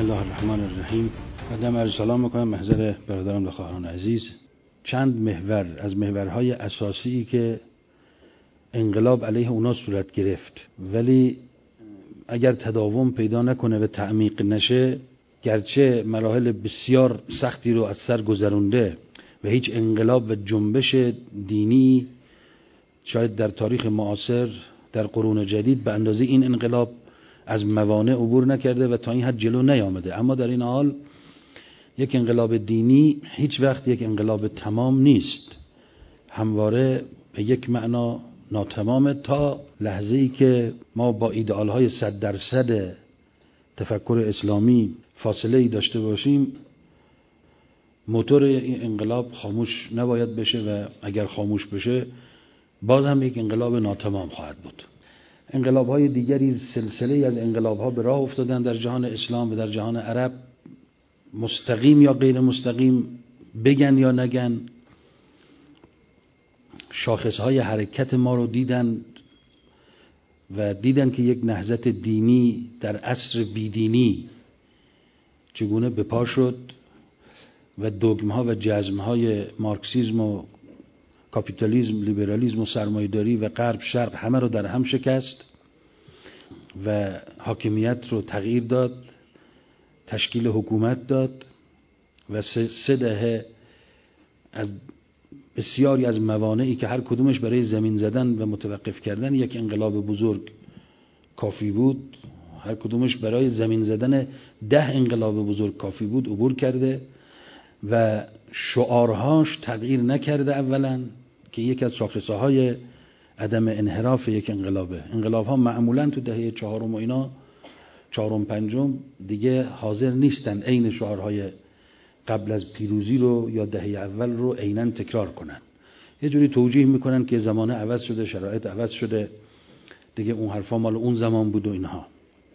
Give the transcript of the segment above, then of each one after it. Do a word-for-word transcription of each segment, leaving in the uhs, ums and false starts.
الله الرحمن الرحیم. قدم عرض سلام میکنم محضر برادران و خواهران عزیز. چند محور از محورهای اساسی که انقلاب علیه اونا صورت گرفت ولی اگر تداوم پیدا نکنه و تعمیق نشه، گرچه مراحل بسیار سختی رو از سر گذرونده و هیچ انقلاب و جنبش دینی شاید در تاریخ معاصر در قرون جدید به اندازه این انقلاب از موانع عبور نکرده و تا این حد جلو نیامده، اما در این حال یک انقلاب دینی هیچ وقت یک انقلاب تمام نیست، همواره به یک معنا ناتمامه تا لحظه‌ای که ما با ایدئال‌های صد درصد تفکر اسلامی فاصله ای داشته باشیم. موتور این انقلاب خاموش نباید بشه و اگر خاموش بشه باز هم یک انقلاب ناتمام خواهد بود. انقلاب‌های دیگری سلسله از انقلاب‌ها به راه افتادن در جهان اسلام و در جهان عرب، مستقیم یا غیر مستقیم، بگن یا نگن، شاخصهای حرکت ما رو دیدن و دیدن که یک نهضت دینی در عصر بیدینی چگونه به پا شد و دوگمها و جزمهای مارکسیسم و کاپیتالیسم، لیبرالیسم و سرمایه‌داری و غرب شرق همه رو در هم شکست و حاکمیت رو تغییر داد، تشکیل حکومت داد و سه, سه دهه از بسیاری از موانعی که هر کدومش برای زمین زدن و متوقف کردن یک انقلاب بزرگ کافی بود، هر کدومش برای زمین زدن ده انقلاب بزرگ کافی بود، عبور کرده و شعارهاش تغییر نکرده اولا که یکی از شاخصه‌های عدم انحراف یک انقلابه. انقلاب‌ها معمولاً تو دهه چهارم و اینا چهارم پنجم دیگه حاضر نیستن عین شعارهای قبل از پیروزی رو یا دهه اول رو عیناً تکرار کنن، یه جوری توجیه میکنن که زمانه عوض شده، شرایط عوض شده، دیگه اون حرفا مال اون زمان بود و اینها.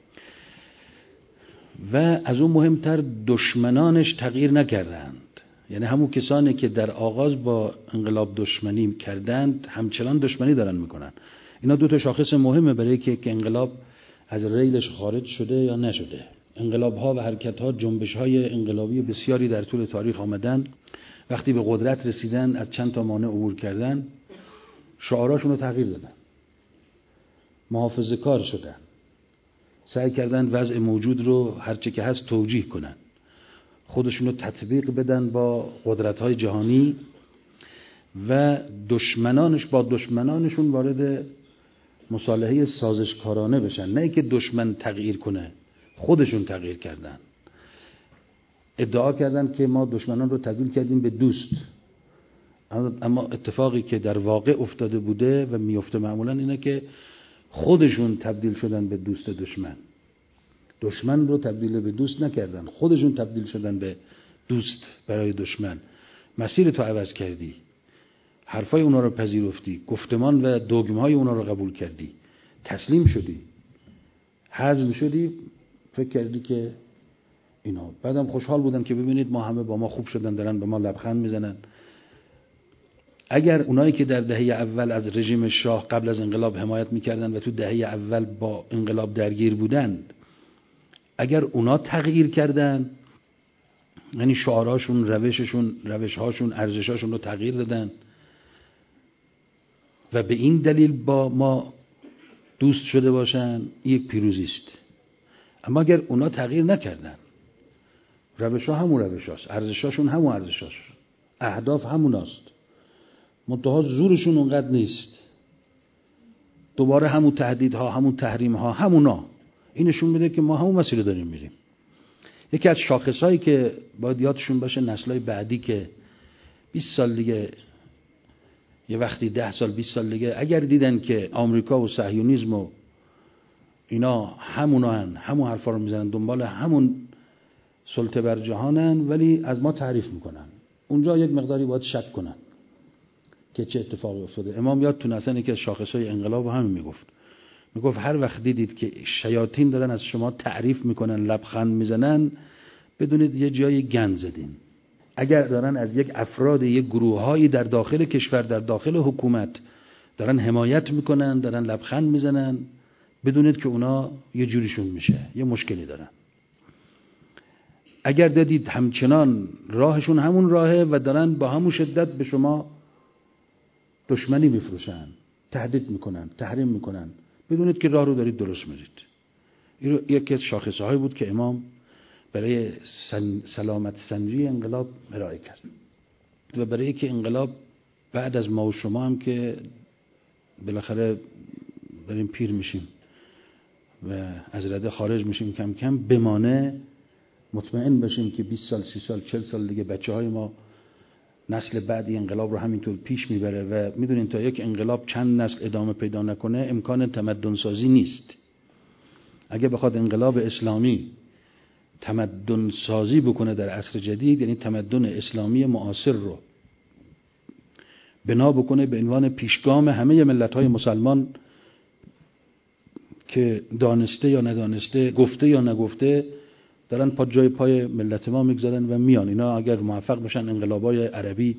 و از اون مهمتر دشمنانش تغییر نکردند، یعنی همون کسانی که در آغاز با انقلاب دشمنی کردند همچنان دشمنی دارن میکنن. اینا دو تا شاخص مهمه برای که انقلاب از ریلش خارج شده یا نشده. انقلاب ها و حرکت ها، جنبش های انقلابی بسیاری در طول تاریخ آمدن، وقتی به قدرت رسیدن از چند تا مانع عبور کردن، شعاراشون رو تغییر دادن، محافظه کار شدن، سعی کردن وضع موجود رو هرچه که هست توجیه کنن، خودشون رو تطبیق بدن با قدرت های جهانی و دشمنانش با دشمنانشون وارد مصالحه سازشکارانه بشن، نه که دشمن تغییر کنه، خودشون تغییر کردن. ادعا کردن که ما دشمنان رو تبدیل کردیم به دوست، اما اتفاقی که در واقع افتاده بوده و میفته معمولا اینه که خودشون تبدیل شدن به دوست دشمن. دشمن رو تبدیل به دوست نکردن، خودشون تبدیل شدن به دوست برای دشمن. مسیر تو عوض کردی، حرفای اونا رو پذیرفتی، گفتمان و دوگمهای اونا رو قبول کردی، تسلیم شدی، هضم شدی، فکر کردی که اینا. بعدم خوشحال بودن که ببینید ما همه با ما خوب شدن، دارن به ما لبخند میزنن. اگر اونایی که در دهه اول از رژیم شاه قبل از انقلاب حمایت میکردن و تو دهه اول با انقلاب درگیر بودن، اگر اونا تغییر کردن، یعنی شعاراشون، روششون، روشهاشون، ارزشاشون رو تغییر دادن و به این دلیل با ما دوست شده باشن، یک پیروزی است. اما اگر اونا تغییر نکردن، روشها همون روشاست، ارزشاشون همون ارزشاست، اهداف هموناست، منتها زورشون اونقدر نیست، دوباره همون تهدیدها، همون تحریمها همونا، این نشون میده که ما همون مسیر داریم میریم. یکی از شاخصهایی که باید یادشون باشه نسل‌های بعدی که بیست سال دیگه، یه وقتی ده سال بیست سال دیگه اگر دیدن که آمریکا و صهیونیسم و اینا همونا هن، همون حرفا رو میزنن، دنبال همون سلطه بر جهانن، ولی از ما تعریف میکنن، اونجا یک مقداری باید شک کنن که چه اتفاقی افتاده. امام یادتونه اصلا یکی از شاخصهای انقلاب همین میگفت، میگفت هر وقت دیدید که شیاطین دارن از شما تعریف میکنن، لبخند میزنن، بدونید یه جایی گند زدین. اگر دارن از یک افراد، یک گروههایی در داخل کشور، در داخل حکومت دارن حمایت میکنن، دارن لبخند میزنن، بدونید که اونا یه جوریشون میشه، یه مشکلی دارن. اگر دادید همچنان راهشون همون راهه و دارن با همون شدت به شما دشمنی میفروشن، تهدید میکنن، تحریم میکنن، بدونید که راه رو دارید درست میرید. این یکی از شاخصه هایی بود که امام برای سن سلامت سنجی انقلاب ارائه کرد و برای اینکه انقلاب بعد از ما و شما هم که بالاخره بریم پیر میشیم و از رده خارج میشیم کم کم بمانه، مطمئن باشیم که بیست سال سی سال چهل سال دیگه بچه های ما نسل بعدی انقلاب رو همینطور پیش میبره و میدونین تا یک انقلاب چند نسل ادامه پیدا نکنه امکان تمدن سازی نیست. اگه بخواد انقلاب اسلامی تمدن سازی بکنه در عصر جدید، یعنی تمدن اسلامی معاصر رو بنا بکنه به عنوان پیشگام همه ملت‌های مسلمان که دانسته یا ندانسته، گفته یا نگفته، دارن پا جای پای ملت ما میگذارن و میان. اینا اگر موفق بشن انقلابای عربی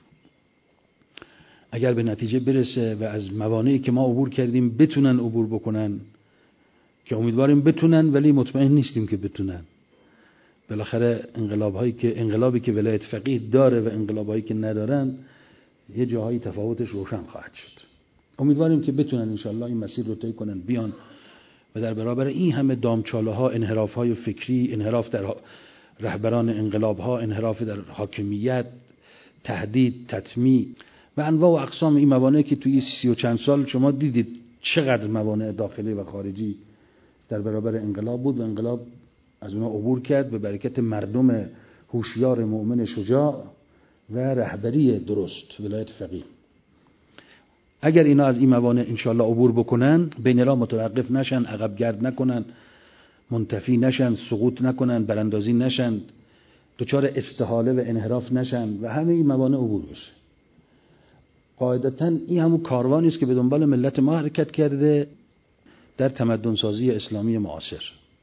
اگر به نتیجه برسه و از موانعی که ما عبور کردیم بتونن عبور بکنن، که امیدواریم بتونن ولی مطمئن نیستیم که بتونن. بالاخره انقلاب‌هایی که انقلابی که ولایت فقیه داره و انقلاب‌هایی که ندارن یه جاهایی تفاوتش روشن خواهد شد. امیدواریم که بتونن انشالله این مسیر رو طی کنن بیان و در برابر این همه دامچاله ها، انحراف های فکری، انحراف در رهبران انقلاب ها، انحراف در حاکمیت، تهدید، تطمیع و انواع و اقسام این موانعی که توی سی و چند سال شما دیدید چقدر موانع داخلی و خارجی در برابر انقلاب بود و انقلاب از اونها عبور کرد به برکت مردم هوشیار مؤمن شجاع و رهبری درست ولایت فقیه. اگر اینا از این موانع انشالله عبور بکنن، بین راه متوقف نشن، عقب گرد نکنن، منتفی نشن، سقوط نکنن، براندازی نشن، دچار استحاله و انحراف نشن و همه این موانع عبور بشه. قاعدتاً این همون کاروانی است که به دنبال ملت ما حرکت کرده در تمدن سازی اسلامی معاصر.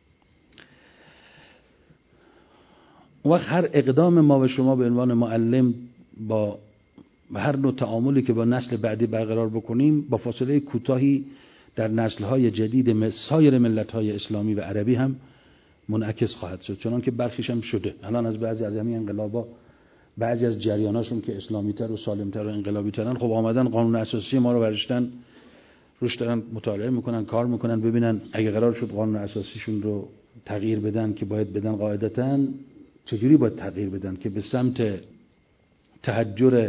وقت هر اقدام ما و شما به عنوان معلم با هر نوع تعاملی که با نسل بعدی برقرار بکنیم با فاصله کوتاهی در نسل‌های جدید سایر ملت‌های اسلامی و عربی هم منعکس خواهد شد، چون که برخیش هم شده. الان از بعضی از همین انقلابا بعضی از جریاناشون که اسلامی‌تر و سالم‌تر و انقلابی‌ترن خب آمدن قانون اساسی ما رو برداشتن روش دارن مطالعه میکنن، کار میکنن، ببینن اگه قرار شد قانون اساسیشون رو تغییر بدن که باید بدن قاعدتاً چجوری باید تغییر بدن که به سمت تحجر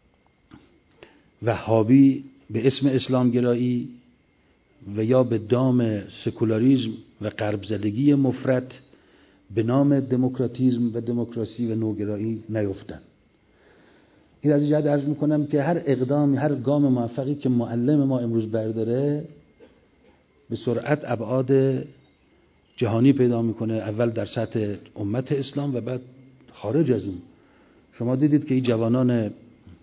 وهابی به اسم اسلام گرایی و یا به دام سکولاریسم و غرب زدگی مفرط به نام دموکراتیسم و دموکراسی و نوگرایی نیفتن. این از جهت عرض میکنم که هر اقدامی، هر گام موفقی که معلم ما امروز برداره به سرعت ابعاد جهانی پیدا میکنه، اول در سطح امت اسلام و بعد خارج از اون. شما دیدید که این جوانان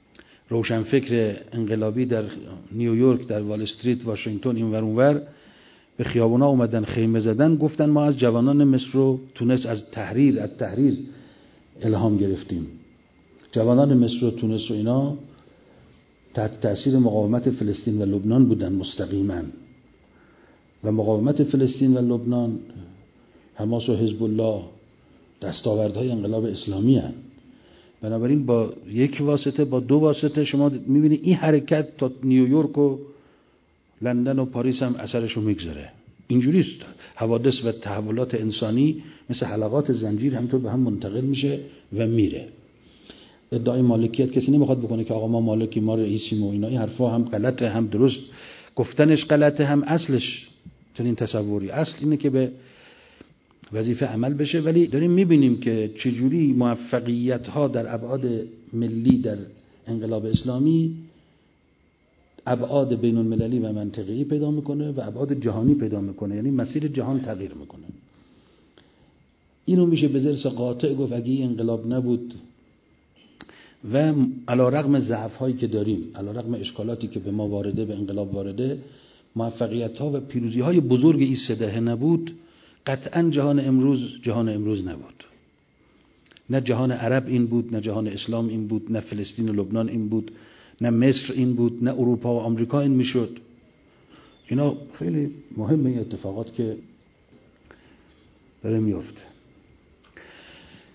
روشنفکر انقلابی در نیویورک، در وال استریت، واشنگتن، این ور اون ور به خیابونا اومدن خیمه زدن، گفتن ما از جوانان مصر و تونس از تحریر از تحریر الهام گرفتیم. جوانان مصر و تونس و اینا تحت تأثیر مقاومت فلسطین و لبنان بودن مستقیما و مقاومت فلسطین و لبنان، حماس و حزب الله دستاوردهای انقلاب اسلامی هستند. بنابراین با یک واسطه، با دو واسطه شما میبینید این حرکت تا نیویورک و لندن و پاریس هم اثرشو میگذاره. اینجوریست حوادث و تحولات انسانی مثل حلقات زنجیر همینطور به هم منتقل میشه و میره. ادعای مالکیت کسی نمیخواد بکنه که آقا ما مالکی، ما رئیسیم و اینا. این حرفا هم غلطه، هم درست گفتنش غلطه، هم اصلش چنین تصوری. اصل اینه که به وظیفه عمل بشه. ولی داریم میبینیم که چجوری موفقیت ها در ابعاد ملی در انقلاب اسلامی ابعاد بین المللی و منطقه‌ای پیدا میکنه و ابعاد جهانی پیدا میکنه، یعنی مسیر جهان تغییر میکنه. اینو میشه به ضرس قاطع گفت اگه این انقلاب نبود و علی رغم ضعف هایی که داریم، علی رغم اشکالاتی که به ما وارده، به انقلاب وارده، موفقیت ها و پیروزی های بزرگ این سه دهه نبود، قطعا جهان امروز جهان امروز نبود. نه جهان عرب این بود، نه جهان اسلام این بود، نه فلسطین و لبنان این بود، نه مصر این بود، نه اروپا و آمریکا این میشد. اینا خیلی مهمه این اتفاقات که داره میفته.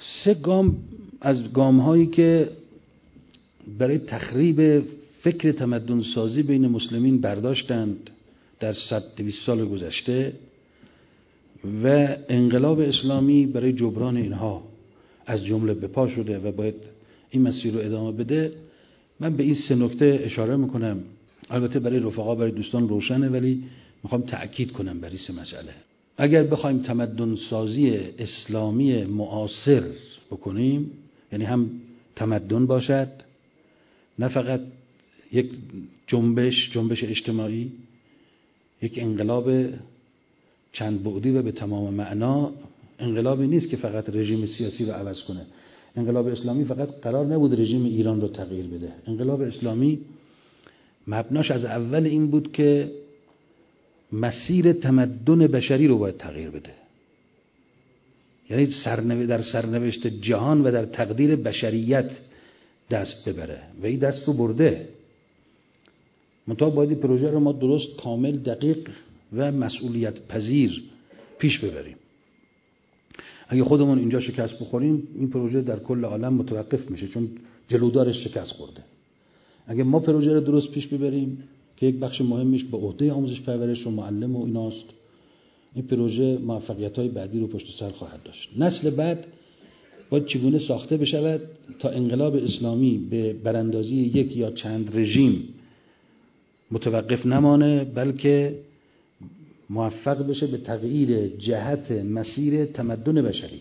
سه گام از گام هایی که برای تخریب فکر تمدن سازی بین مسلمین برداشتند در صد دویست سال گذشته و انقلاب اسلامی برای جبران اینها از جمله به پا شده و باید این مسیر رو ادامه بده. من به این سه نکته اشاره میکنم. البته برای رفقا، برای دوستان روشنه، ولی میخوام تأکید کنم برای سه مسئله. اگر بخوایم تمدن سازی اسلامی معاصر بکنیم، یعنی هم تمدن باشد، نه فقط یک جنبش جنبش اجتماعی، یک انقلاب چند بعدی و به تمام معنا، انقلابی نیست که فقط رژیم سیاسی رو عوض کنه. انقلاب اسلامی فقط قرار نبود رژیم ایران رو تغییر بده. انقلاب اسلامی مبناش از اول این بود که مسیر تمدن بشری رو باید تغییر بده، یعنی سرنو... در سرنوشت جهان و در تقدیر بشریت دست ببره و این دست رو برده. منتها باید این پروژه رو ما درست، کامل، دقیق و مسئولیت پذیر پیش ببریم. اگه خودمون اینجا شکست بخوریم، این پروژه در کل عالم متوقف میشه، چون جلودارش شکست خورده. اگه ما پروژه رو درست پیش ببریم که یک بخش مهمش به عهده آموزش پرورش و معلم و ایناست، این پروژه موفقیت‌های بعدی رو پشت سر خواهد داشت. نسل بعد باید چگونه ساخته بشود تا انقلاب اسلامی به براندازی یک یا چند رژیم متوقف نمانه، بلکه موفق بشه به تغییر جهت مسیر تمدن بشری.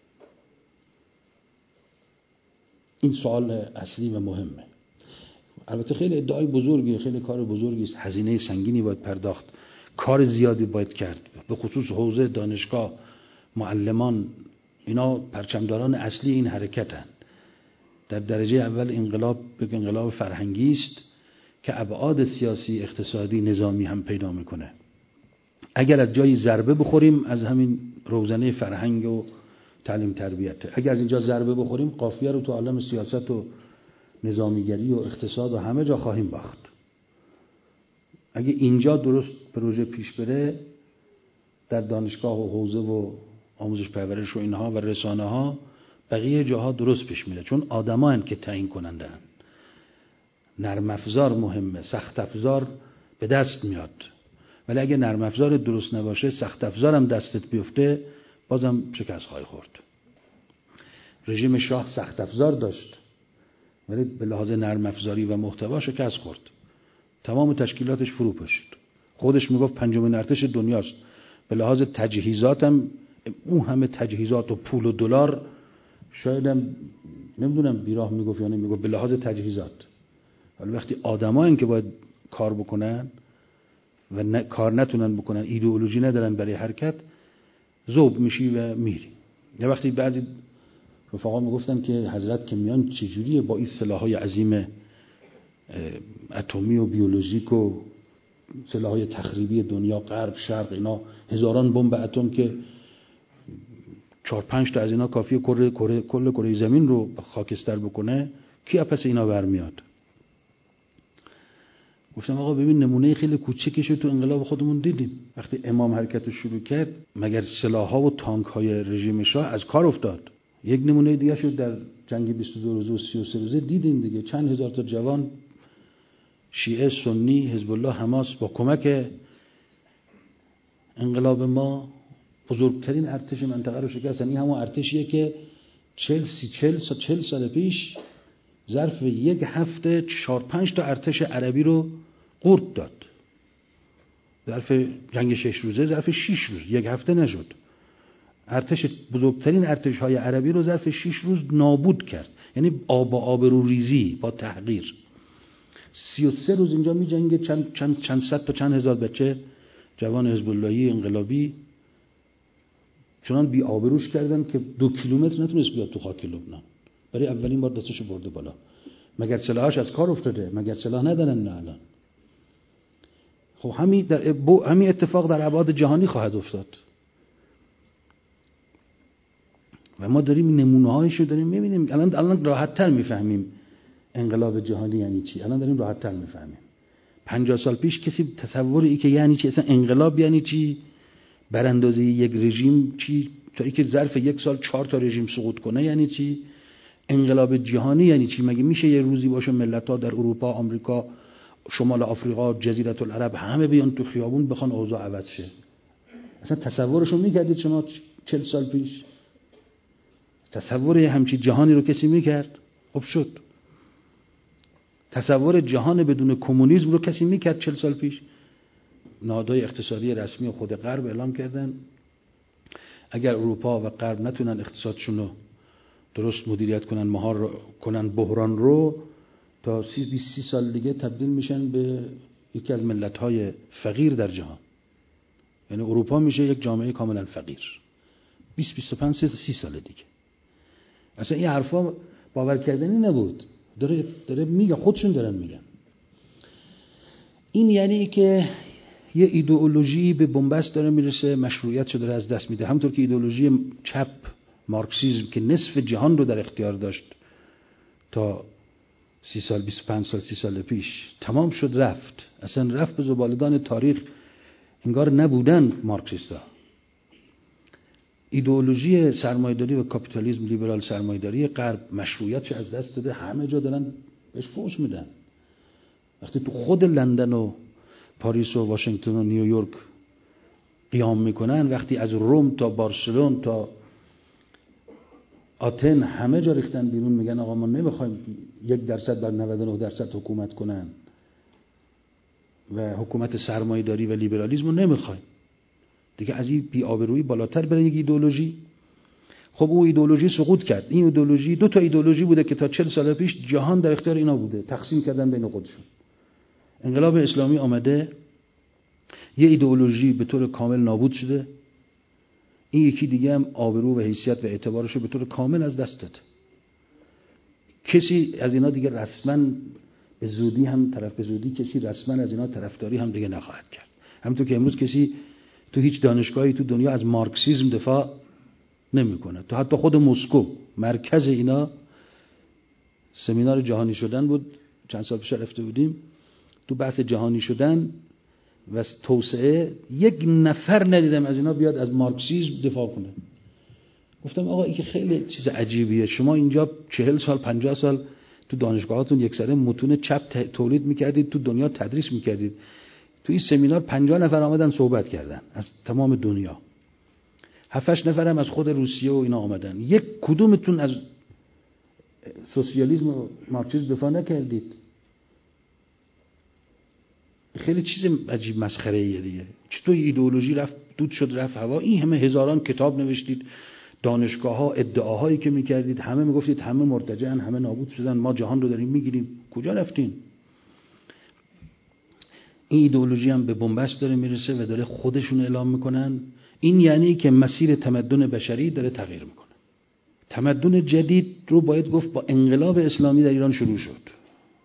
این سوال اصلی و مهمه. البته خیلی ادعای بزرگی، خیلی کار بزرگی است، هزینه سنگینی باید پرداخت، کار زیادی باید کرد، به خصوص حوزه دانشگاه، معلمان، اینا پرچمداران اصلی این حرکتن. در درجه اول انقلاب به انقلاب فرهنگی است که ابعاد سیاسی، اقتصادی، نظامی هم پیدا میکنه. اگر از جایی ضربه بخوریم، از همین روزنه فرهنگ و تعلیم تربیت. اگر از اینجا ضربه بخوریم، قافیه رو تو عالم سیاست و نظامیگری و اقتصاد و همه جا خواهیم باخت. اگه اینجا درست پروژه پیش بره، در دانشگاه و حوزه و آموزش پرورش و اینها و رسانه ها، بقیه جاها درست پیش میره، چون آدما هستند که تعیین کننده هستند. نرم افزار مهمه، سخت افزار به دست میاد، ولی اگه نرم افزار درست نباشه، سخت افزار هم دستت بیفته، بازم شکست خواهی خورد. رژیم شاه سخت افزار داشت، ولی به لحاظ نرم افزاری و محتوا شکست خورد. تمام تشکیلاتش فرو پاشید. خودش میگفت پنجمین ارتش دنیاست. به لحاظ تجهیزات هم اون همه تجهیزات و پول و دلار، شاید هم نمیدونم بیراه میگفت یا نمیگفت، به لحاظ تجهیزات. ولی وقتی آدمایی که باید کار بکنن و نه کار نتونن بکنن، ایدئولوژی ندارن برای حرکت، ذوب میشی و میری. یه وقتی بعد رفقا میگفتن که حضرت که میان چجوریه با این سلاح‌های عظیم اتمی و بیولوژیک و سلاح‌های تخریبی دنیا، غرب شرق، اینا هزاران بمب اتم که چهار پنج تا از اینا کافیه کره کره کل کره زمین رو خاکستر بکنه، کی پس اینا برمیاد؟ گفتم آقا ببین، نمونه خیلی کوچیکش تو انقلاب خودمون دیدیم. وقتی امام حرکت رو شروع کرد، مگر سلاح‌ها و تانک‌های رژیم شاه از کار افتاد؟ یک نمونه دیگه شد در جنگ بیست و دو روزه و سی و سه روزه دیدیم دیگه، چند هزار تا جوان شیعه، سنی، حزب الله، حماس با کمک انقلاب ما بزرگترین ارتش منطقه رو شکستن. این همون ارتشیه که چهل سی چهل سال چهل سال پیش ظرف یک هفته چهار پنج تا ارتش عربی رو قورت داد. ظرف جنگ شش روزه، ظرف شش روز، یک هفته نشد. ارتش بزرگترین ارتش های عربی رو ظرف شش روز نابود کرد. یعنی آب آبرو ریزی با تحقیر. سی و سه روز اینجا می جنگه، چند چند چند صد تا چند هزار بچه جوان حزب اللهی انقلابی چنان بی آبروش کردن که دو کیلومتر نتونست بیاد تو خاک لبنان. برای اولین بار دستشو برده بالا. مگر سلاحش از کار افتاده؟ مگر سلاح ندارن نه الان؟ خب همین در همین اتفاق در ابعاد جهانی خواهد افتاد. و ما داریم نمونه‌هایشو داریم می‌بینیم. الان الان راحت‌تر می‌فهمیم انقلاب جهانی یعنی چی. الان داریم راحت‌تر می‌فهمیم. پنجاه سال پیش کسی تصوری که یعنی چی، اصلا انقلاب یعنی چی، براندازی یک رژیم چی، تا اینکه ظرف یک سال چهار تا رژیم سقوط کنه یعنی چی؟ انقلاب جهانی یعنی چی؟ مگه میشه یه روزی باشه ملت‌ها در اروپا، آمریکا، شمال آفریقا، جزیره العرب همه بیان تو خیابون بخوان اوضاع عوض شه؟ اصلا تصورشو میکردید شما چهل سال پیش؟ تصور همچین جهانی رو کسی میکرد؟ خب شد. تصور جهان بدون کمونیسم رو کسی میکرد چهل سال پیش؟ نهادهای اقتصادی رسمی خود غرب اعلام کردن اگر اروپا و غرب نتونن اقتصادشون رو درست مدیریت کنن، مهار رو کنن بحران رو، تا سی بیست سی سال دیگه تبدیل میشن به یکی از ملت‌های فقیر در جهان. یعنی اروپا میشه یک جامعه کاملا فقیر. بیست بیست و پنج سی سال دیگه. اصلا این حرفا باور کردنی نبود. داره داره میگه، خودشون دارن میگن. این یعنی که یه ایدئولوژی به بنبست داره میرسه، مشروعیتشو داره از دست میده. همونطور که ایدئولوژی چپ مارکسیسم که نصف جهان رو در اختیار داشت تا سی سال، بیست و پنج سال، سی سال پیش، تمام شد رفت. اصلا رفت به زبالدان تاریخ، انگار نبودن مارکسیستا. ایدئولوژی سرمایه‌داری و کاپیتالیسم، لیبرال سرمایه‌داری غرب مشروعیتش از دست داده، همه جا دارن بهش فوش میدن. وقتی تو خود لندن و پاریس و واشنگتن و نیویورک قیام میکنن، وقتی از روم تا بارسلون تا آتن همه جا ریختن بیرون، میگن آقا ما نمیخوایم یک درصد بر نود و نه درصد حکومت کنن و حکومت سرمایه‌داری و لیبرالیسم رو نمیخوایم دیگه، از این بی‌آبرویی بالاتر بره یک ایدئولوژی. خب اون ایدئولوژی سقوط کرد. این ایدئولوژی دو تا ایدئولوژی بوده که تا چهل سال پیش جهان در اختیار اینا بوده، تقسیم کردن بین خودشون. انقلاب اسلامی آمده، یه ایدئولوژی به طور کامل نابود شده، این یکی دیگه هم آبرو و حیثیت و اعتبارش رو به طور کامل از دست داد. کسی از اینا دیگه رسما به زودی هم طرف به زودی کسی رسما از اینا طرفداری هم دیگه نخواهد کرد. همونطور که امروز کسی تو هیچ دانشگاهی تو دنیا از مارکسیسم دفاع نمیکنه. تو حتی خود مسکو مرکز اینا سمینار جهانی شدن بود، چند سال پیش رفته بودیم، تو بحث جهانی شدن و توسعه یک نفر ندیدم از اینا بیاد از مارکسیسم دفاع کنه. گفتم آقا این که خیلی چیز عجیبیه، شما اینجا چهل سال پنجاه سال تو دانشگاهاتون یک سره متون چپ تولید میکردید، تو دنیا تدریس میکردید، تو این سمینار پنجاه نفر آمدن صحبت کردن از تمام دنیا، هفتش نفر هم از خود روسیه و اینا آمدن، یک کدومتون از سوسیالیسم و مارکسیسم دفاع نکردید. خیلی چیز عجیب مسخره ایه دیگه. چطور ایدئولوژی رفت دود شد رفت هوا؟ این همه هزاران کتاب نوشتید، دانشگاه ها ادعاهایی که میکردید، همه میگفتید همه مرتجعن، همه نابود شدن، ما جهان رو داریم میگیریم، کجا رفتین؟ این ایدئولوژی هم به بنبست داره میرسه و داره خودشون اعلام میکنن. این یعنی که مسیر تمدن بشری داره تغییر میکنه. تمدن جدید رو باید گفت با انقلاب اسلامی در ایران شروع شد.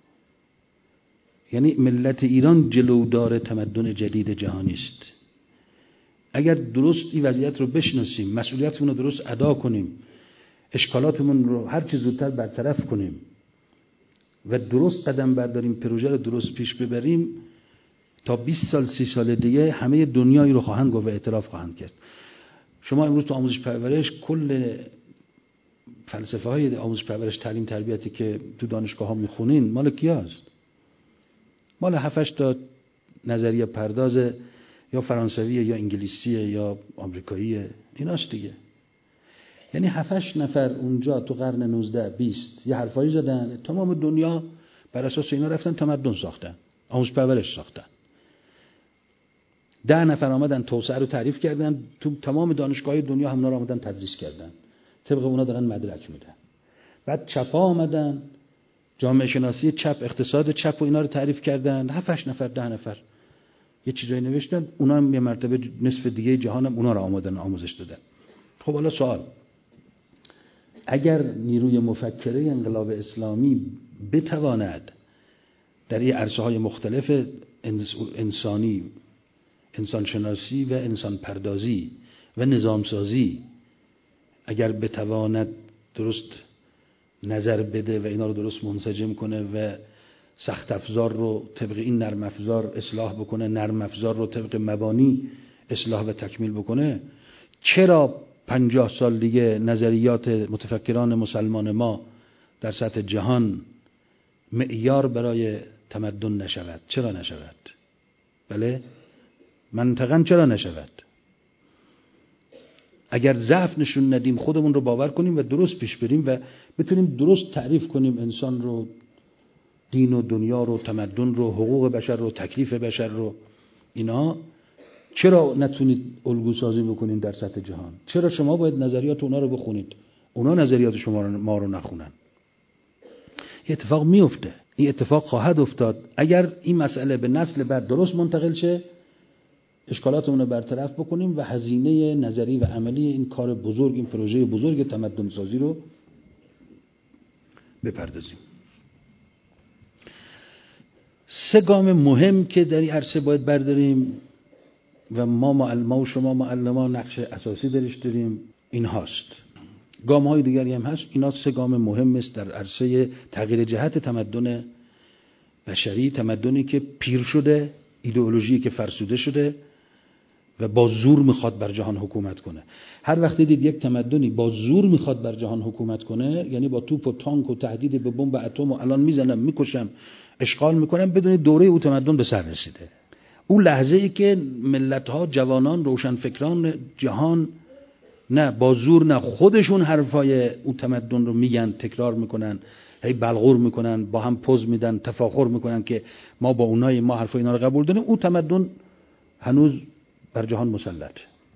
یعنی ملت ایران جلودار تمدن جدید جهانی است. اگر درست این وضعیت رو بشناسیم، مسئولیتمون رو درست ادا کنیم، اشکالاتمون رو هر چه زودتر برطرف کنیم و درست قدم برداریم، پروژه رو درست پیش ببریم، تا بیست سال سی سال دیگه همه دنیایی رو خواهند گفت و اعتراف خواهند کرد. شما امروز تو آموزش پرورش کل فلسفه های آموزش پرورش، تعلیم تربیتی که تو دانشگاه ها میخونین مال کیاست؟ مال هفتش تا نظریه پرداز یا فرانسویه یا انگلیسیه یا آمریکاییه، ایناست دیگه. یعنی هفتش نفر اونجا تو قرن نوزده بیست یه حرفایی زدن، تمام دنیا بر اساس اینا رفتن تمدن ساختن، آموزش پرورش ساختن. ده نفر آمدن توسعه رو تعریف کردن، تو تمام دانشگاه‌های دنیا هم اونا رو آمدن تدریس کردن، طبق اونا دارن مدرک میدن. بعد چپا آمدن، جامعه شناسی چپ، اقتصاد چپ و اینا رو تعریف کردن، هفتش نفر ده نفر یه چیزایی نوشتن، اونا هم یه مرتبه نصف دیگه جهان هم اونا رو آمدن آموزش دادن. خب حالا سوال، اگر نیروی مفکره انقلاب اسلامی بتواند در این عرصه‌های مختلف انسانی، انسان شناسی و انسان پردازی و نظام سازی، اگر بتواند درست نظر بده و اینا رو درست منسجم کنه و سخت افزار رو طبق این نرم افزار اصلاح بکنه، نرم افزار رو طبق مبانی اصلاح و تکمیل بکنه، چرا پنجاه سال دیگه نظریات متفکران مسلمان ما در سطح جهان معیار برای تمدن نشود. چرا نشود؟ بله، منطقاً چرا نشود؟ اگر ضعف نشون ندیم، خودمون رو باور کنیم و درست پیش بریم و بتونیم درست تعریف کنیم انسان رو، دین و دنیا رو، تمدن رو، حقوق بشر رو، تکلیف بشر رو، اینا، چرا نتونید الگو سازی بکنید در سطح جهان؟ چرا شما باید نظریات اونا رو بخونید، اونا نظریات شما رو ما رو نخونن؟ این اتفاق میفته، این اتفاق خواهد افتاد. اگر این مسئله به نسل بعد درست منتقل شه، اشکالاتمون رو برطرف بکنیم و هزینه نظری و عملی این کار بزرگ، این پروژه بزرگ تمدن سازی رو بپردازیم. سه گام مهم که در این عرصه باید برداریم و ما معلم و شما معلمان نقش اساسی درش داریم، این هاست. گام های دیگری هم هست، اینا سه گام مهم است در عرصه تغییر جهت تمدن بشری، تمدنی که پیر شده، ایدئولوژی که فرسوده شده و با زور میخواد بر جهان حکومت کنه. هر وقت دید یک تمدنی با زور میخواد بر جهان حکومت کنه، یعنی با توپ و تانک و تهدید به بمب اتم و الان میزنم میکشم اشغال میکنم، بدونید دوره او تمدن به سر رسیده. اون لحظه ای که ملت ها، جوانان، روشنفکران جهان نه با زور نه خودشون حرفای او تمدن رو میگن، تکرار میکنن، هی بلغور میکنن، با هم پوز میدن، تفاخر میکنن که ما با اونای ما حرفای اینا رو قبول داریم، او تمدن هنوز بر جهان مسلط.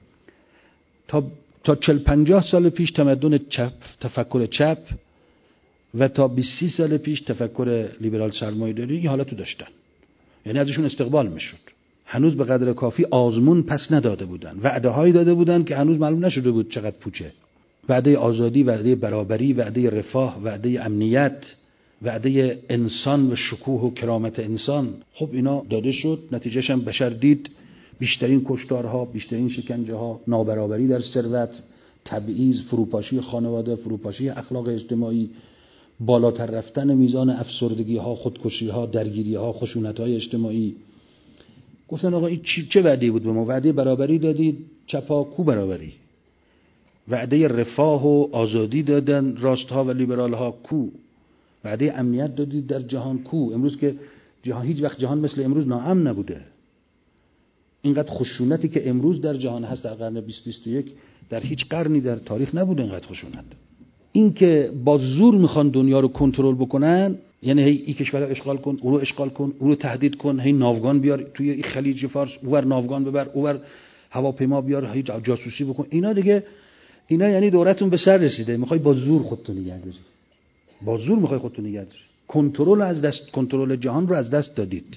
تا تا چهل پنجاه سال پیش تمدن چپ، تفکر چپ و تا بیست سی سال پیش تفکر لیبرال سرمایه‌داری این حالتو داشتن، یعنی ازشون استقبال میشد. هنوز به قدر کافی آزمون پس نداده بودن، وعده هایی داده بودن که هنوز معلوم نشده بود چقدر پوچه. وعده آزادی، وعده برابری، وعده رفاه، وعده امنیت، وعده انسان و شکوه و کرامت انسان. خب اینا داده شد، نتیجهش هم بشر دید، بیشترین کشتارها، بیشترین شکنجه ها، نابرابری در ثروت، تبعیض، فروپاشی خانواده، فروپاشی اخلاق اجتماعی، بالاتر رفتن میزان افسردگی ها، خودکشی ها، درگیری ها، خشونت های اجتماعی. گفتن آقا این چه وعده بود به ما؟ وعده برابری دادید، چپا کو برابری؟ وعده رفاه و آزادی دادن راستها و لیبرال ها کو؟ وعده امنیت دادید در جهان کو؟ امروز که جهان، هیچ وقت جهان مثل امروز ناامن نبوده. اینقدر خشونتی که امروز در جهان هست در قرن بیست بیست و یک در هیچ قرنی در تاریخ نبوده اینقدر خشونت. این که با زور میخوان دنیا رو کنترل بکنن، یعنی هی این کشور رو اشغال کن، او رو اشغال کن، او رو تهدید کن، هی ناوگان بیار توی خلیج فارس، اونور ناوگان ببر، اونور هواپیما بیار، هی جاسوسی بکن. اینا دیگه، اینا یعنی دورتون به سر رسیده، میخوای با زور خودتو نگه داری. با زور میخوای خودتو نگه داری. کنترل از دست، کنترل جهان رو از دست دادید.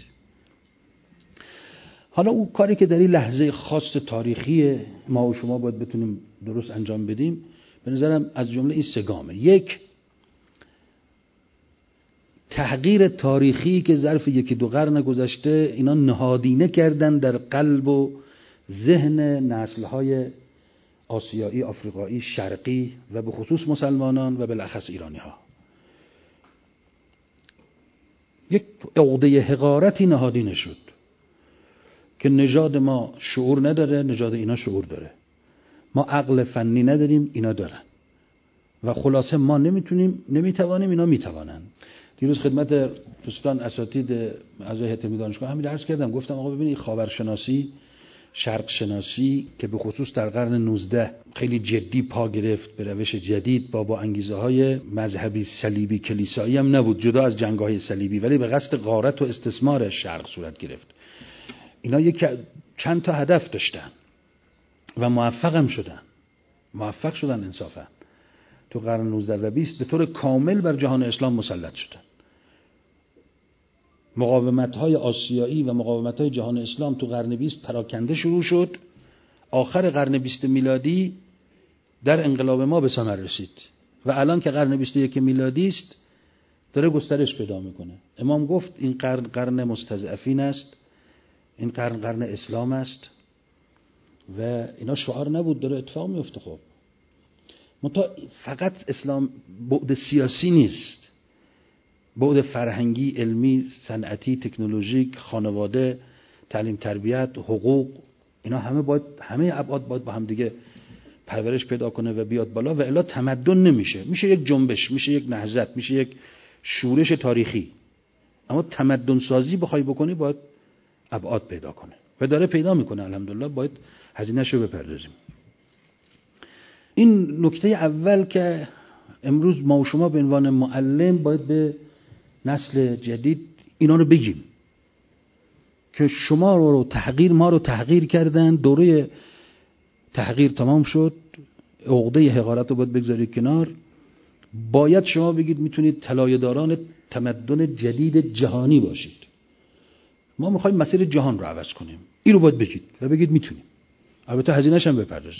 حالا اون کاری که در این لحظه خاص تاریخی ما و شما باید بتونیم درست انجام بدیم، به نظرم از جمله این سه گامه. یک، تحقیر تاریخی که ظرف یکی دو قرن گذشته اینا نهادینه کردن در قلب و ذهن نسل‌های آسیایی، آفریقایی، شرقی و به خصوص مسلمانان و بالاخص ایرانی ها. یک عقده حقارتی نهادینه شد که نژاد ما شعور نداره، نژاد اینا شعور داره. ما عقل فنی نداریم، اینا دارن. و خلاصه ما نمیتونیم، نمیتوانیم، اینا میتوانن. دیروز خدمت دوستان اساتید اعضای هیئت علمی دانشگاه همین عرض کردم، گفتم آقا ببینید خاورشناسی، شرق شناسی که به خصوص در قرن نوزدهم خیلی جدی پا گرفت به روش جدید، با با انگیزه های مذهبی صلیبی کلیسایی هم نبود، جدا از جنگ‌های صلیبی، ولی به قصد غارت و استثمار شرق صورت گرفت. اینا یک چند تا هدف داشتن و موفق هم شدن. موفق شدن انصافا. تو قرن نوزدهم و بیست به طور کامل بر جهان اسلام مسلط شدن. مقاومت‌های آسیایی و مقاومت‌های جهان اسلام تو قرن بیست پراکنده شروع شد. آخر قرن بیست میلادی در انقلاب ما به ثمر رسید و الان که قرن بیست و یک میلادی است داره گسترش پیدا میکنه. امام گفت این قرن قرن مستضعفین است، این قرن قرن اسلام است و اینا شعار نبود، داره اتفاق میفته. خب منتها فقط اسلام بعد سیاسی نیست، بعد فرهنگی، علمی، صنعتی، تکنولوژیک، خانواده، تعلیم تربیت، حقوق، اینا همه باید، همه ابعاد باید با هم دیگه پرورش پیدا کنه و بیاد بالا، و الا تمدن نمیشه. میشه یک جنبش، میشه یک نهضت، میشه یک شورش تاریخی. اما تمدن سازی بخوای بکنی باید ابعاد پیدا کنه و داره پیدا میکنه الحمدلله. باید هزینه‌اش رو بپردازیم. این نکته اول که امروز ما و شما به عنوان معلم باید به نسل جدید اینا رو بگیم که شما رو تحقیر، ما رو تحقیر کردن، دوره تحقیر تمام شد، عقده حقارت رو باید بگذارید کنار. باید شما بگید میتونید طلایه‌داران تمدن جدید جهانی باشید. ما میخوایم مسیر جهان رو عوض کنیم. این رو باید بگید و بگید میتونیم. البته هزینه‌اش هم بپردازیم.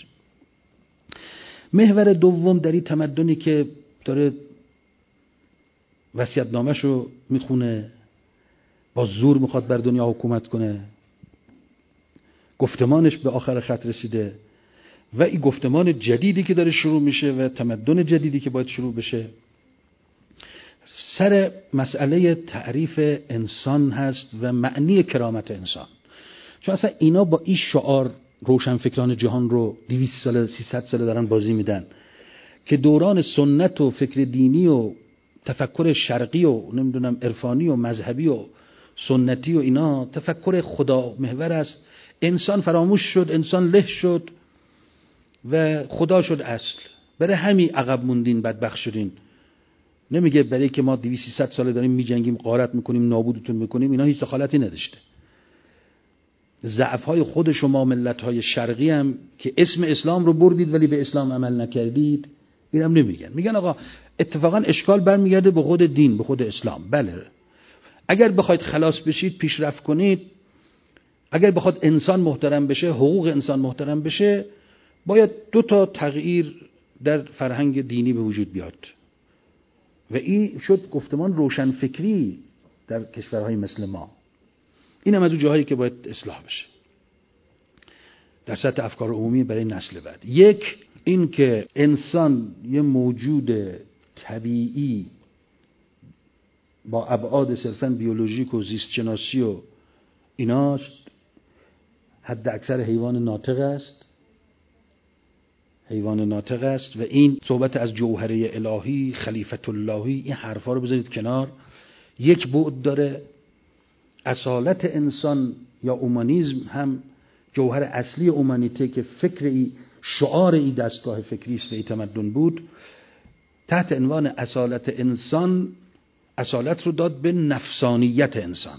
محور دوم در این تمدنی که داره وصیت‌نامه‌ش رو میخونه، با زور میخواد بر دنیا حکومت کنه، گفتمانش به آخر خط رسیده و این گفتمان جدیدی که داره شروع میشه و تمدن جدیدی که باید شروع بشه، سر مسئله تعریف انسان هست و معنی کرامت انسان. چون اصلا اینا با این شعار روشنفکران جهان رو دویست ساله سیصد ساله دارن بازی میدن که دوران سنت و فکر دینی و تفکر شرقی و نمیدونم عرفانی و مذهبی و سنتی و اینا تفکر خدا محور است. انسان فراموش شد، انسان له شد و خدا شد اصل. برای همین عقب موندین، بدبخت شدین. نمیگه برای که ما دویست سیصد ساله داریم میجنگیم، غارت میکنیم، نابودتون میکنیم. اینا هیچ دخالتی نداشته. ضعف‌های خود شما ملت‌های شرقی هم که اسم اسلام رو بردید ولی به اسلام عمل نکردید، اینم نمیگن. میگن آقا اتفاقا اشکال برمیگرده به خود دین، به خود اسلام. بله، اگر بخواید خلاص بشید، پیشرفت کنید، اگر بخواد انسان محترم بشه، حقوق انسان محترم بشه، باید دو تا تغییر در فرهنگ دینی به وجود بیاد. و این شد گفتمان روشنفکری در کشورهای مثل ما. این هم از اون جاهایی که باید اصلاح بشه در سطح افکار عمومی برای نسل بعد. یک، این که انسان یه موجود طبیعی با ابعاد صرفاً بیولوژیک و زیست شناسی و ایناست، حد اکثر حیوان ناطق است، حیوان ناطق است. و این صحبت از جوهره الهی، خلیفت اللهی، این حرفا رو بذارید کنار. یک بعد داره. اصالت انسان یا اومانیسم هم جوهر اصلی اومانیته که فکری، شعاری دستگاه فکری است و ای تمدن بود، تحت عنوان اصالت انسان اصالت رو داد به نفسانیت انسان،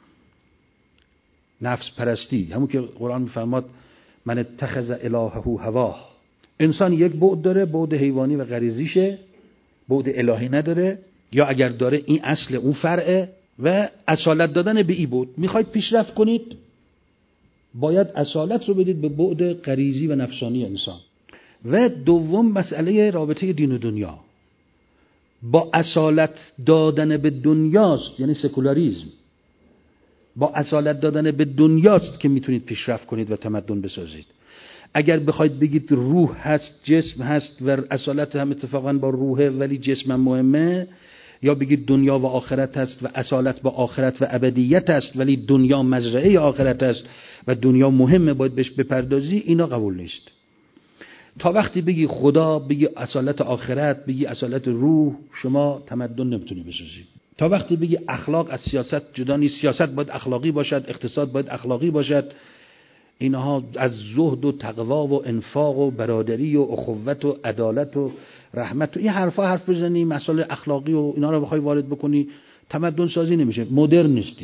نفس پرستی، همون که قرآن میفرماد من اتخذ الهه هواه. انسان یک بعد داره، بعد حیوانی و غریزیشه، بعد الهی نداره، یا اگر داره این اصل اون فرعه. و اصالت دادن به این بعد، میخواید پیشرفت کنید باید اصالت رو بدید به بعد غریزی و نفسانی انسان. و دوم مسئله رابطه دین و دنیا با اصالت دادن به دنیاست، یعنی سکولاریسم. با اصالت دادن به دنیاست که میتونید پیشرفت کنید و تمدن بسازید. اگر بخواید بگید روح هست، جسم هست و اصالت هم اتفاقا با روحه ولی جسم هم مهمه، یا بگید دنیا و آخرت هست و اصالت با آخرت و ابدیت است ولی دنیا مزرعه آخرت است و دنیا مهمه باید بهش بپردازی، اینا قبول نیست. تا وقتی بگی خدا، بگی اصالت آخرت، بگی اصالت روح، شما تمدن نمیتونی بسازی. تا وقتی بگی اخلاق از سیاست جدا نیست، سیاست باید اخلاقی باشد، اقتصاد باید اخلاقی باشد، اینها از زهد و تقوا و انفاق و برادری و اخوت و عدالت و رحمت و این حرفا حرف بزنی، مسائل اخلاقی و اینا رو بخوای وارد بکنی، تمدن سازی نمیشه، مدرن نیستی.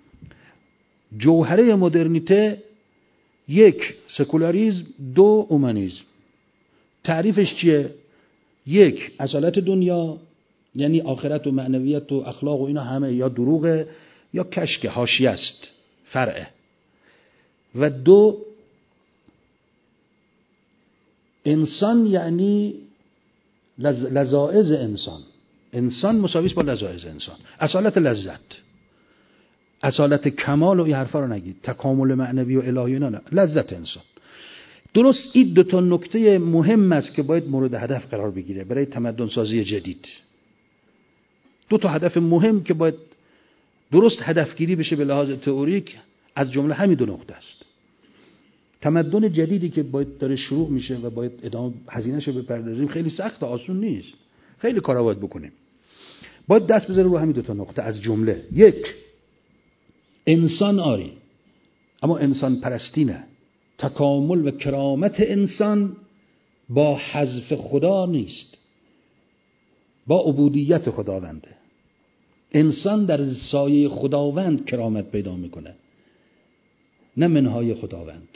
جوهره مدرنیته یک سکولاریسم، دو اومانیسم. تعریفش چیه؟ یک اصالت دنیا، یعنی آخرت و معنویت و اخلاق و اینا همه یا دروغه یا کشک، حاشیه است، فرعه. و دو انسان، یعنی لز... لذائذ انسان. انسان مساویس با لذائذ انسان. اصالت لذت، اصالت کمال و این حرفا رو نگید، تکامل معنوی و الهی، نه نه، لذت انسان. درست این دو تا نکته مهم است که باید مورد هدف قرار بگیره برای تمدن سازی جدید. دو تا هدف مهم که باید درست هدفگیری بشه به لحاظ تئوریک، از جمله همین دو نکته است. تمدن جدیدی که باید داره شروع میشه و باید ادامه هزینه‌شو بپردازیم خیلی سخت، آسون نیست، خیلی کارا باید بکنیم. باید دست بذاره رو همین دو تا نقطه. از جمله یک، انسان آری اما انسان پرستی نه. تکامل و کرامت انسان با حذف خدا نیست، با عبودیت خداونده. انسان در سایه خداوند کرامت پیدا میکنه، نه منهای خداوند.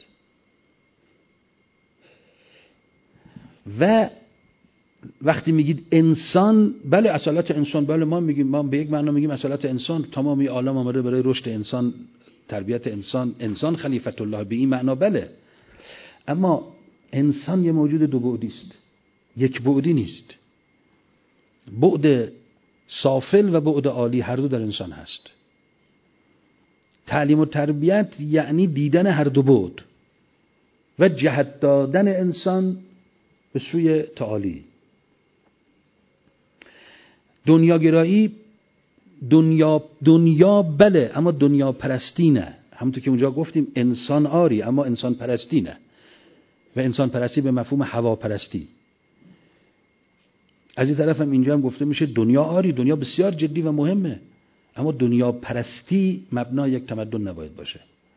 و وقتی میگید انسان، بله اصالت انسان، بله ما میگیم، ما به یک معنا میگیم اصالت انسان، تمامی عالم آمده برای رشد انسان، تربیت انسان، انسان خلیفت الله به این معنا، بله. اما انسان یه موجود دو بعدی است، یک بعدی نیست. بعد سافل و بعد عالی هر دو در انسان هست. تعلیم و تربیت یعنی دیدن هر دو بعد و جهت دادن انسان به سوی تعالی. دنیاگرایی، دنیا دنیا بله اما دنیا پرستی نه. همونطور که اونجا گفتیم انسان آری اما انسان پرستی نه، و انسان پرستی به مفهوم هوا پرستی. از این طرف هم اینجا هم گفته میشه دنیا آری، دنیا بسیار جدی و مهمه، اما دنیا پرستی مبنای یک تمدن نباید باشه.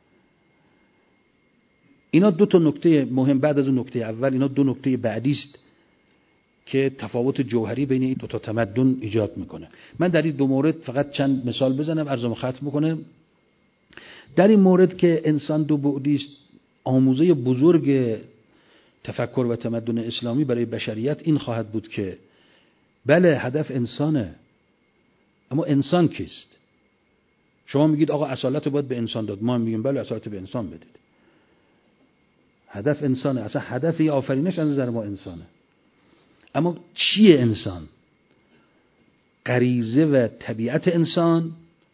اینا دو تا نکته مهم. بعد از اون نکته اول اینا دو نکته بعدی است که تفاوت جوهری بین این دو تا تمدن ایجاد میکنه. من در این دو مورد فقط چند مثال بزنم، عرضمو ختم بکنم. در این مورد که انسان دو بعدی است، آموزه بزرگ تفکر و تمدن اسلامی برای بشریت این خواهد بود که بله هدف انسانه، اما انسان کیست؟ شما میگید آقا اصالت باید به انسان داد، ما میگیم بله اصالت به انسان بدید. هدف انسانه، اصلا هدف آفرینش از نظر ما انسانه. اما چیه انسان؟ غریزه و طبیعت انسان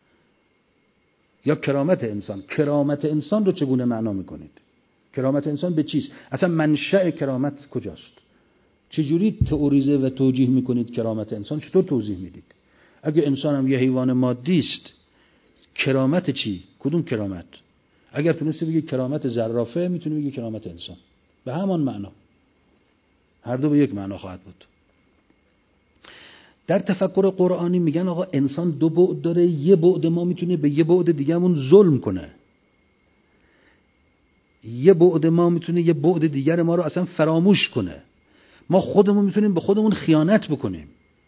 یا کرامت انسان؟ کرامت انسان رو چگونه معنا میکنید؟ کرامت انسان به چیست؟ اصلا منشأ کرامت کجاست؟ چجوری تئوریزه و توجیه میکنید کرامت انسان؟ چطور توضیح میدید؟ اگه انسان هم یه حیوان مادی است، کرامت چی؟ کدوم کرامت؟ اگر تونستی بگی کرامت زرافه، میتونی بگی کرامت انسان، به همان معنا، هر دو به یک معنا خواهد بود. در تفکر قرآنی میگن آقا انسان دو بعد داره، یه بعد ما میتونه به یه بعد دیگه‌مون ظلم کنه، یه بعد ما میتونه یه بعد دیگر ما رو اصلا فراموش کنه، ما خودمون میتونیم به خودمون خیانت بکنیم.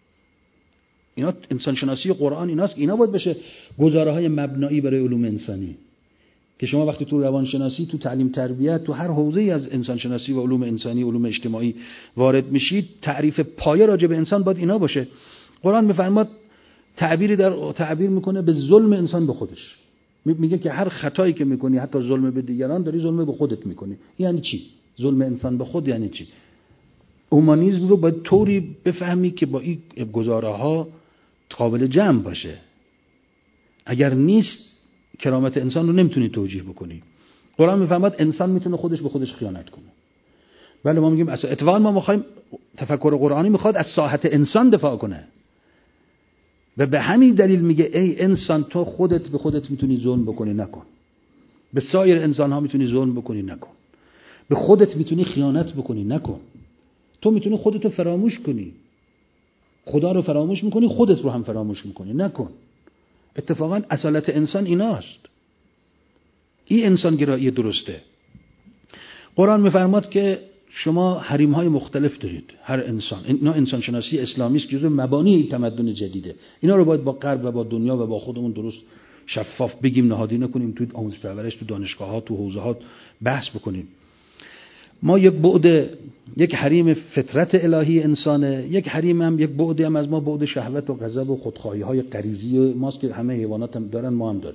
اینا انسان شناسی قرآن ایناست. اینا باید بشه گزاره‌های مبنایی برای علوم انسانی، که شما وقتی تو روانشناسی، تو تعلیم تربیت، تو هر حوزه‌ای از انسان شناسی و علوم انسانی، علوم اجتماعی وارد میشید، تعریف پایه راجع به انسان باید اینا باشه. قرآن میفرماد تعبیری در تعبیر میکنه به ظلم انسان به خودش، میگه که هر خطایی که میکنی، حتی ظلم به دیگران، داری ظلم به خودت میکنی. یعنی چی ظلم انسان به خود؟ یعنی چی؟ اومانیسم رو باید طوری بفهمی که با این گزاره‌ها قابل جمع باشه. اگر نیست کرامت انسان رو نمیتونی توجیه بکنی. قرآن میفرماد انسان میتونه خودش به خودش خیانت کنه. بله ما میگیم اصلا اتفاقا ما میخوایم، تفکر قرآنی میخواد از ساحت انسان دفاع کنه و به همین دلیل میگه ای انسان تو خودت به خودت میتونی ظلم بکنی، نکن. به سایر انسان ها میتونی ظلم بکنی، نکن. به خودت میتونی خیانت بکنی، نکن. تو میتونی خودت رو فراموش کنی، خدا رو فراموش میکنی، خودت رو هم فراموش میکنی، نکن. اتفاقا اصالت انسان ایناست. این انسان گرایی درسته. قرآن میفرماد که شما حریم های مختلف دارید، هر انسان. اینا انسان شناسی اسلامی است، جزو مبانی تمدن جدیده. اینا رو باید با غرب و با دنیا و با خودمون درست شفاف بگیم، نهادی نکنیم، تو آموزش پرورش، تو دانشگاه ها، تو حوزه ها بحث بکنیم. ما یک بعد، یک حریم فطرت الهی انسانه، یک حریم هم، یک بعدی هم از ما بعد شهوت و غضب و خودخواهی های غریزی ماست که همه حیوانات هم دارن، ما هم داریم.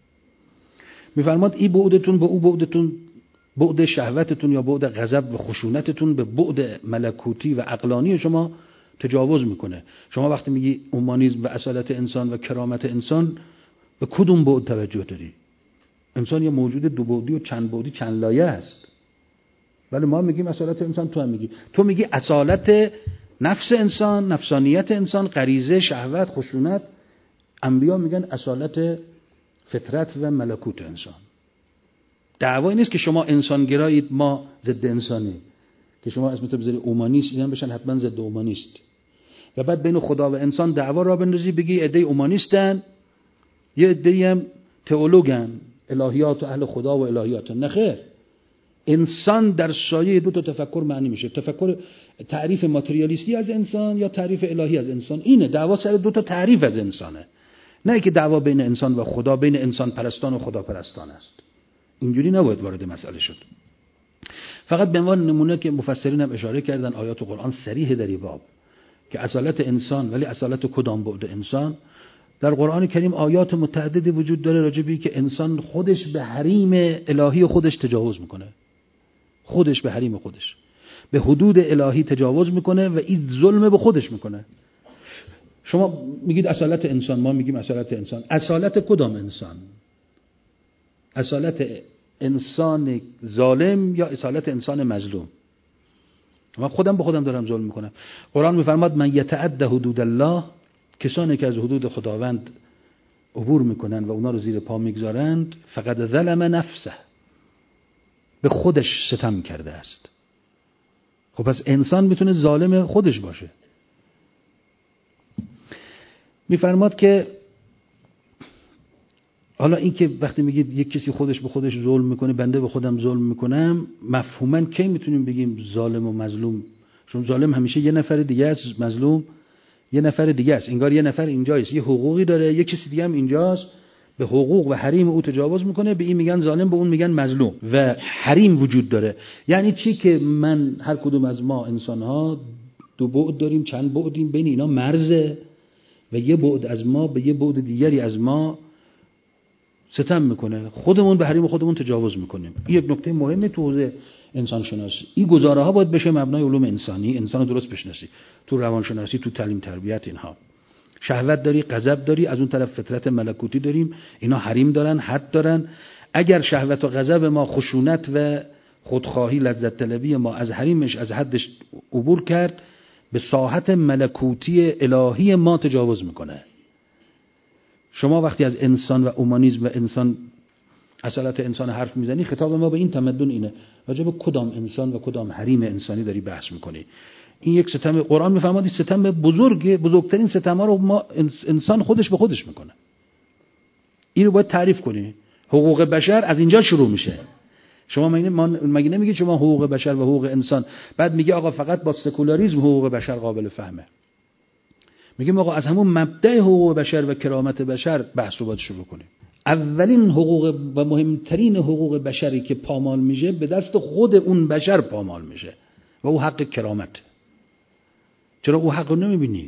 میفرماد این بعدتون به او بعدتون، بعد شهوتتون یا بعد غضب و خشونتتون به بعد ملکوتی و عقلانی شما تجاوز میکنه. شما وقتی میگی اومانیسم و اصالت انسان و کرامت انسان، به کدوم بعد توجه داری؟ انسان یه موجود دو بعدی و چند بعدی، چند لایه است. ولی ما میگیم اصالت انسان، تو هم میگی. تو میگی اصالت نفس انسان، نفسانیت انسان، غریزه، شهوت، خشونت. انبیا میگن اصالت فطرت و ملکوت انسان. دعوایی نیست که شما انسان گرایید ما ضد انسانی، که شما اسمتو بذاری اومانیست، اینا بشن حتما ضد اومانیست، و بعد بین خدا و انسان دعوا را بندازی بگی عده اومانیستن یه عده‌ای هم تئولوژن، الهیات و اهل خدا و الهیات. نه خیر، انسان در سایه دو تا تفکر معنی میشه. تفکر تعریف ماتریالیستی از انسان یا تعریف الهی از انسان. اینه دعوا سر دو تا تعریف از انسانه، نه که دعوا بین انسان و خدا، بین انسان پرستان و خدا پرستان است. اینجوری نباید وارد مسئله شد. فقط به عنوان نمونه که مفسرین هم اشاره کردن، آیات قرآن صریح در این باب که اصالت انسان، ولی اصالت کدام بعد انسان؟ در قرآن کریم آیات متعددی وجود داره راجع به که انسان خودش به حریم الهی خودش تجاوز میکنه، خودش به حریم خودش، به حدود الهی تجاوز میکنه و این ظلم به خودش میکنه. شما میگید اصالت انسان، ما میگیم اصالت انسان. اصالت کدام انسان؟ اصالت انسان ظالم یا اصالت انسان مظلوم؟ من خودم به خودم دارم ظلم میکنم. قرآن میفرماد من یتعد حدود الله، کسانی که از حدود خداوند عبور میکنن و اونا رو زیر پا میگذارند، فقط ظلم نفسه، به خودش ستم کرده است. خب پس انسان میتونه ظالم خودش باشه. میفرماد که حالا این که وقتی میگید یک کسی خودش به خودش ظلم میکنه، بنده به خودم ظلم میکنم، مفهوماً کی میتونیم بگیم ظالم و مظلوم؟ چون ظالم همیشه یه نفر دیگه است، مظلوم یه نفر دیگه است. انگار یه نفر اینجاست، یه حقوقی داره، یک کسی دیگه هم اینجاست به حقوق و حریم او تجاوز میکنه، به این میگن ظالم، به اون میگن مظلوم. و حریم وجود داره. یعنی چی؟ که من هر کدوم از ما انسان ها دو بعد داریم، چند بعدیم، بین اینا مرزه و یه بعد از ما به یه بعد دیگری از ما ستم میکنه، خودمون به حریم خودمون تجاوز میکنیم. این یک نکته مهمه تو حوزه انسان شناسی. این گزاره ها باید بشه مبنای علوم انسانی، انسان رو درست بشناسی، تو روانشناسی، تو تعلیم تربیت. اینها شهوت داری، غضب داری، از اون طرف فطرت ملکوتی داریم، اینا حریم دارن، حد دارن. اگر شهوت و غضب ما، خشونت و خودخواهی، لذت طلبی ما از حریمش، از حدش عبور کرد، به ساحت ملکوتی الهی ما تجاوز میکنه. شما وقتی از انسان و اومانیسم و انسان، اصالت انسان حرف میزنی، خطاب ما به این تمدن اینه، راجع به کدام انسان و کدام حریم انسانی داری بحث میکنی. این یک ستم قرآن میفرماد، این ستم بزرگ، بزرگترین ستم ها رو ما انسان خودش به خودش میکنه. این رو باید تعریف کنی. حقوق بشر از اینجا شروع میشه. شما مگه نمیگید شما حقوق بشر و حقوق انسان، بعد میگه آقا فقط با سکولاریسم حقوق بشر قابل فهمه. میگیم آقا از همون مبدأ حقوق بشر و کرامت بشر بحث رو باید شروع کنیم. اولین حقوق و مهمترین حقوق بشری که پامال میشه به دست خود اون بشر پامال میشه و او حق کرامت. چرا او حق رو نمیبینی؟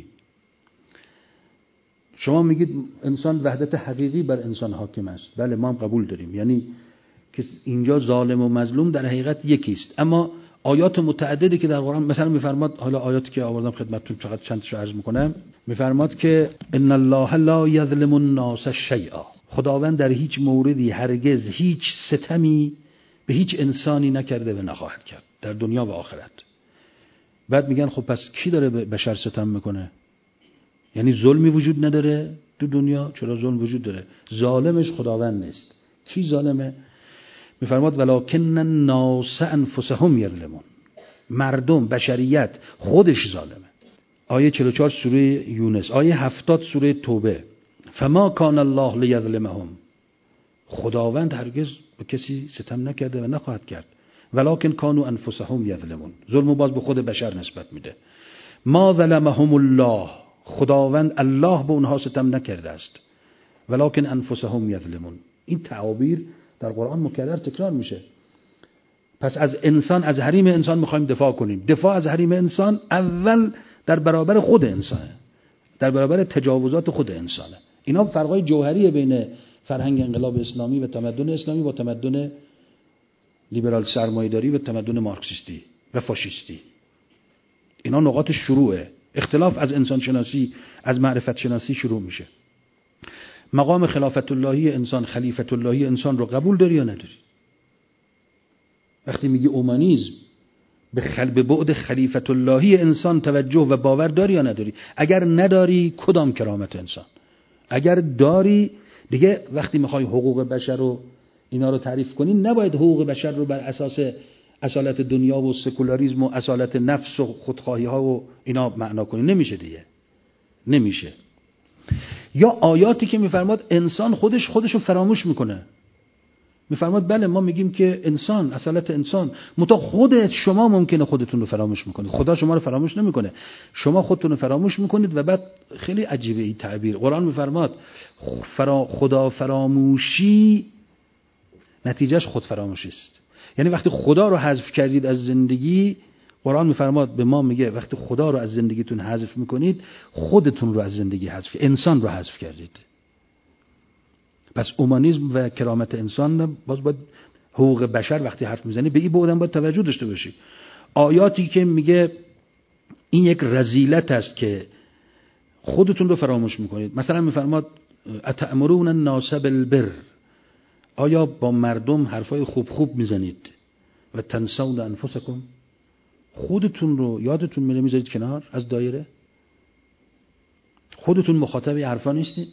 شما میگید انسان وحدت حقیقی بر انسان حاکم است. بله ما هم قبول داریم، یعنی که اینجا ظالم و مظلوم در حقیقت یکیست. اما آیات متعددی که در قرآن، مثلا میفرماد، حالا آیاتی که آوردم خدمتتون فقط چند تا عرض میکنم، میفرماد که ان الله لا یظلم الناس شیئا، خداوند در هیچ موردی هرگز هیچ ستمی به هیچ انسانی نکرده و نخواهد کرد در دنیا و آخرت. بعد میگن خب پس کی داره به بشر ستم میکنه؟ یعنی ظلمی وجود نداره تو دنیا؟ چرا ظلم وجود داره. ظالمش خداوند نیست. کی ظالمه؟ میفرماد ولکن الناس انفسهم یظلمون، مردم، بشریت خودش ظالمه. آیه چهل و چهار سوره یونس، آیه هفتاد سوره توبه، فما کان الله لیظلمهم، خداوند هرگز به کسی ستم نکرده و نخواهد کرد. ولکن کانوا انفسهم یظلمون، ظلم باز به خود بشر نسبت میده. ما ظلمهم الله، خداوند الله به اونها ستم نکرده است. ولکن انفسهم یظلمون. این تعابیر در قرآن مکرر تکرار میشه. پس از انسان، از حریم انسان میخوایم دفاع کنیم. دفاع از حریم انسان اول در برابر خود انسانه، در برابر تجاوزات خود انسانه. اینا فرقای جوهری بین فرهنگ انقلاب اسلامی و تمدن اسلامی با تمدن لیبرال سرمایه‌داری و تمدن مارکسیستی و فاشیستی. اینا نقاط شروعه. اختلاف از انسان شناسی، از معرفت شناسی شروع میشه. مقام خلافت اللهی انسان، خلیفت اللهی انسان رو قبول داری یا نداری؟ وقتی میگی اومانیسم، به خلب بعد خلیفت اللهی انسان توجه و باور داری یا نداری؟ اگر نداری کدام کرامت انسان؟ اگر داری دیگه وقتی میخوای حقوق بشر رو اینا رو تعریف کنین، نباید حقوق بشر رو بر اساس اصالت دنیا و سکولاریسم و اصالت نفس و خودخواهی ها و اینا معنا کنین. نمیشه دیگه، نمیشه. یا آیاتی که میفرماد انسان خودش خودش رو فراموش میکنه. میفرماد بله ما میگیم که انسان اصالت انسان، متا خود شما ممکنه خودتون رو فراموش میکنید، خدا شما رو فراموش نمیکنه، شما خودتون رو فراموش میکنید. و بعد خیلی عجیبه این تعبیر، قرآن میفرماد فرا خدا فراموشی نتیجهش خود فراموشی است. یعنی وقتی خدا رو حذف کردید از زندگی، قرآن میفرماد به ما میگه وقتی خدا رو از زندگیتون حذف میکنید خودتون رو از زندگی حذف کردید، انسان رو حذف کردید. پس اومانیسم و کرامت انسان، باز باید حقوق بشر وقتی حرف میزنی به این بودن باید توجه داشته باشی. آیاتی که میگه این یک رذیلت است که خودتون رو فراموش میکنید، مثلا میفرماد اتأمرون الناس بالبر، آیا با مردم حرفای خوب خوب میزنید و تنسون انفسکم، خودتون رو یادتون میره میذارید کنار از دایره، خودتون مخاطب این حرفا نیستید.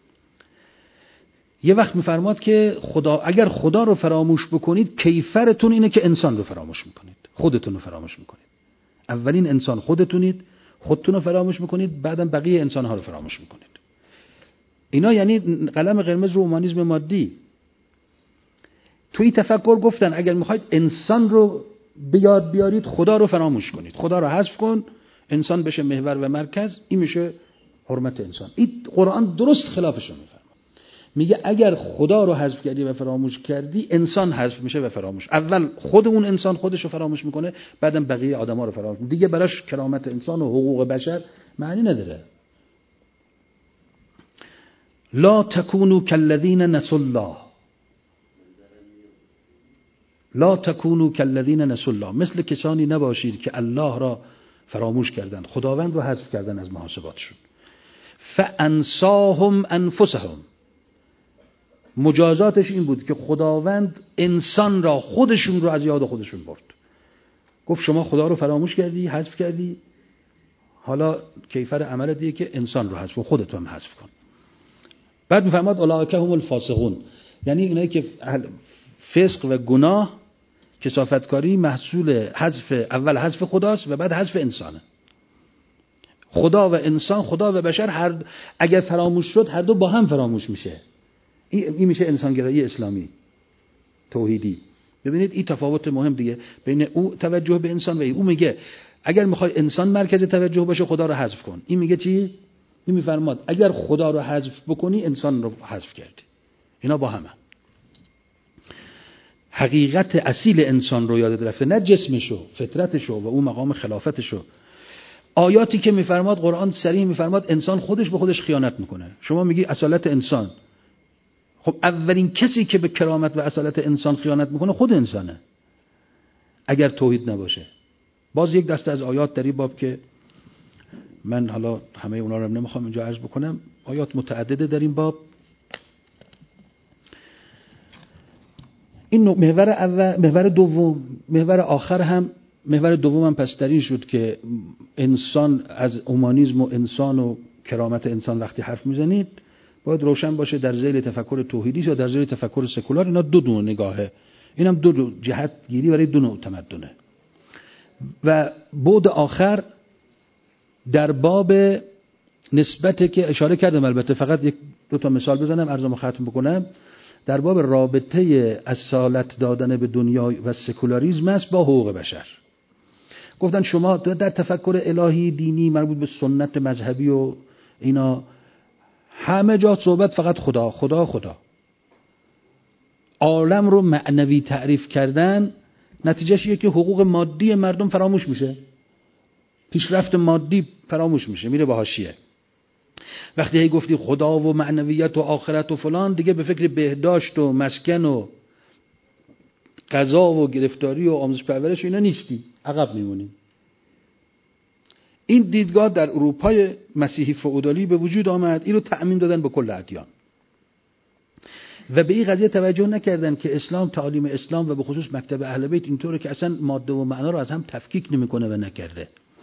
یه وقت میفرماد که خدا اگر خدا رو فراموش بکنید کیفرتون اینه که انسان رو فراموش میکنید، خودتون رو فراموش میکنید. اولین انسان خودتونید، خودتون رو فراموش میکنید، بعدم بقیه انسان ها رو فراموش میکنید. اینا یعنی قلم قرمز رو اومانیسم مادی. توی تفکر گفتن اگر میخواید انسان رو به یاد بیارید خدا رو فراموش کنید، خدا رو حذف کن، انسان بشه محور و مرکز، این میشه حرمت انسان. این قرآن درست خلافش رو میفرماید. میگه اگر خدا رو حذف کردی و فراموش کردی انسان حذف میشه و فراموش. اول خود اون انسان خودش رو فراموش میکنه، بعدم بقیه آدما رو فراموش میکنه. دیگه براش کرامت انسان و حقوق بشر معنی نداره. لا تکونوا کالذین نسوا الله، لا تکونوا کالذین نسوا الله، مثل کسانی نباشید که الله را فراموش کردند، خداوند رو حذف کردن از محاسباتشون. فانساهم انفسهم، مجازاتش این بود که خداوند انسان را خودشون رو از یاد خودشون برد. گفت شما خدا رو فراموش کردی، حذف کردی، حالا کیفر عمل دیگه که انسان رو حذف کن، خودت هم حذف کن. بعد میفرماد اولئک هم الفاسقون، یعنی اینایی که فسق و گناه کثافتکاری محصول حذف، اول حذف خداست و بعد حذف انسانه. خدا و انسان، خدا و بشر هر اگر فراموش شد هر دو با هم فراموش میشه. این میشه انسانگرایی اسلامی توحیدی. ببینید این تفاوت مهم دیگه بین او توجه به انسان و این. او میگه اگر میخوای انسان مرکز توجه باشه خدا رو حذف کن. این میگه چی؟ این میفرماد اگر خدا رو حذف بکنی انسان رو حذف کردی. اینا با همه. حقیقت اصیل انسان رو یادت رفته، نه جسمشو، فطرتشو و اون مقام خلافتشو. آیاتی که میفرماد قرآن صریح میفرماد انسان خودش به خودش خیانت میکنه. شما میگی اصالت انسان، خب اولین کسی که به کرامت و اصالت انسان خیانت میکنه خود انسانه اگر توحید نباشه. باز یک دسته از آیات در این باب که من حالا همه اونا رو نمیخوام اینجا عرض بکنم، آیات متعدده در این باب. این محور اول، محور دوم، محور آخر هم، محور دوم هم پس در این شد که انسان از اومانیسم و انسان و کرامت انسان وقتی حرف میزنید باید روشن باشه در ذیل تفکر توحیدی یا در ذیل تفکر سکولار. اینا دو دو نگاهه، اینم دو دو جهت گیری برای دو نوع تمدنه. و بعد آخر در باب نسبت که اشاره کردم، البته فقط یک دو تا مثال بزنم عرضمو ختم بکنم، در باب رابطه اصالت دادن به دنیا و سکولاریسم است با حقوق بشر. گفتن شما در تفکر الهی دینی مربوط به سنت مذهبی و اینا همه جا صحبت فقط خدا خدا خدا. عالم رو معنوی تعریف کردن نتیجهش اینه که حقوق مادی مردم فراموش میشه، پیشرفت مادی فراموش میشه، میره به حاشیه. وقتی هی گفتی خدا و معنویت و آخرت و فلان، دیگه به فکر بهداشت و مسکن و قضا و گرفتاری و آموزش پرورش اینا نیستی، عقب میمونی. این دیدگاه در اروپای مسیحی فئودالی به وجود آمد، این رو تعمیم دادن به کل ادیان و به این قضیه توجه نکردن که اسلام، تعالیم اسلام و به خصوص مکتب اهل بیت اینطوره که اصلا ماده و معنا رو از هم تفکیک نمیکنه و نکرده.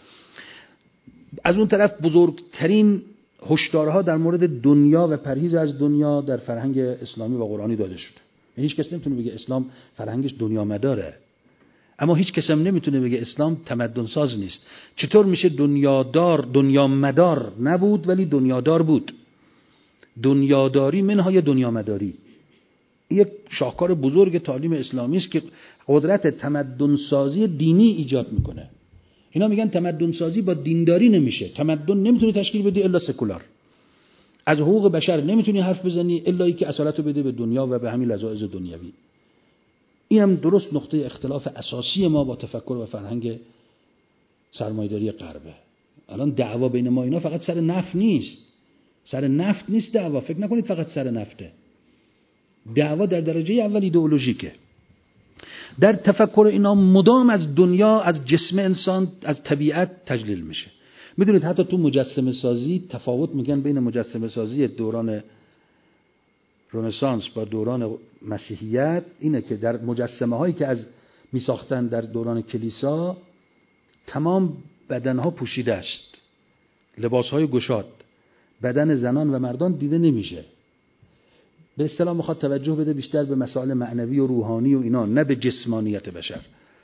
از اون طرف بزرگترین هشدارها در مورد دنیا و پرهیز از دنیا در فرهنگ اسلامی و قرآنی داده شد. هیچ کس نمیتونه بگه اسلام فرهنگش دنیا مداره، اما هیچ کس هم نمیتونه بگه اسلام تمدن ساز نیست. چطور میشه دنیادار دنیا مدار نبود ولی دنیادار بود؟ دنیاداری منهای دنیا مداری یک شاهکار بزرگ تعلیم اسلامی است که قدرت تمدن سازی دینی ایجاد میکنه. اینا میگن تمدن سازی با دینداری نمیشه، تمدن نمیتونه تشکیل بده الا سکولار. از حقوق بشر نمیتونی حرف بزنی الا اینکه اصالتو بده به دنیا و به همین لذایذ دنیوی. این هم درست نقطه اختلاف اساسی ما با تفکر و فرهنگ سرمایه‌داری غربه. الان دعوا بین ما اینا فقط سر نفت نیست، سر نفت نیست دعوا، فکر نکنید فقط سر نفته. دعوا در درجه اول ایدئولوژیکه. در تفکر اینا مدام از دنیا، از جسم انسان، از طبیعت تجلیل میشه. میدونید حتی تو مجسمه سازی تفاوت میگن بین مجسمه سازی دوران رنسانس با دوران مسیحیت اینه که در مجسمه هایی که از میساختن در دوران کلیسا تمام بدنها پوشیده است، لباس های گشاد، بدن زنان و مردان دیده نمیشه. به اصطلاح میخواد توجه بده بیشتر به مسائل معنوی و روحانی و اینا، نه به جسمانیت بشر.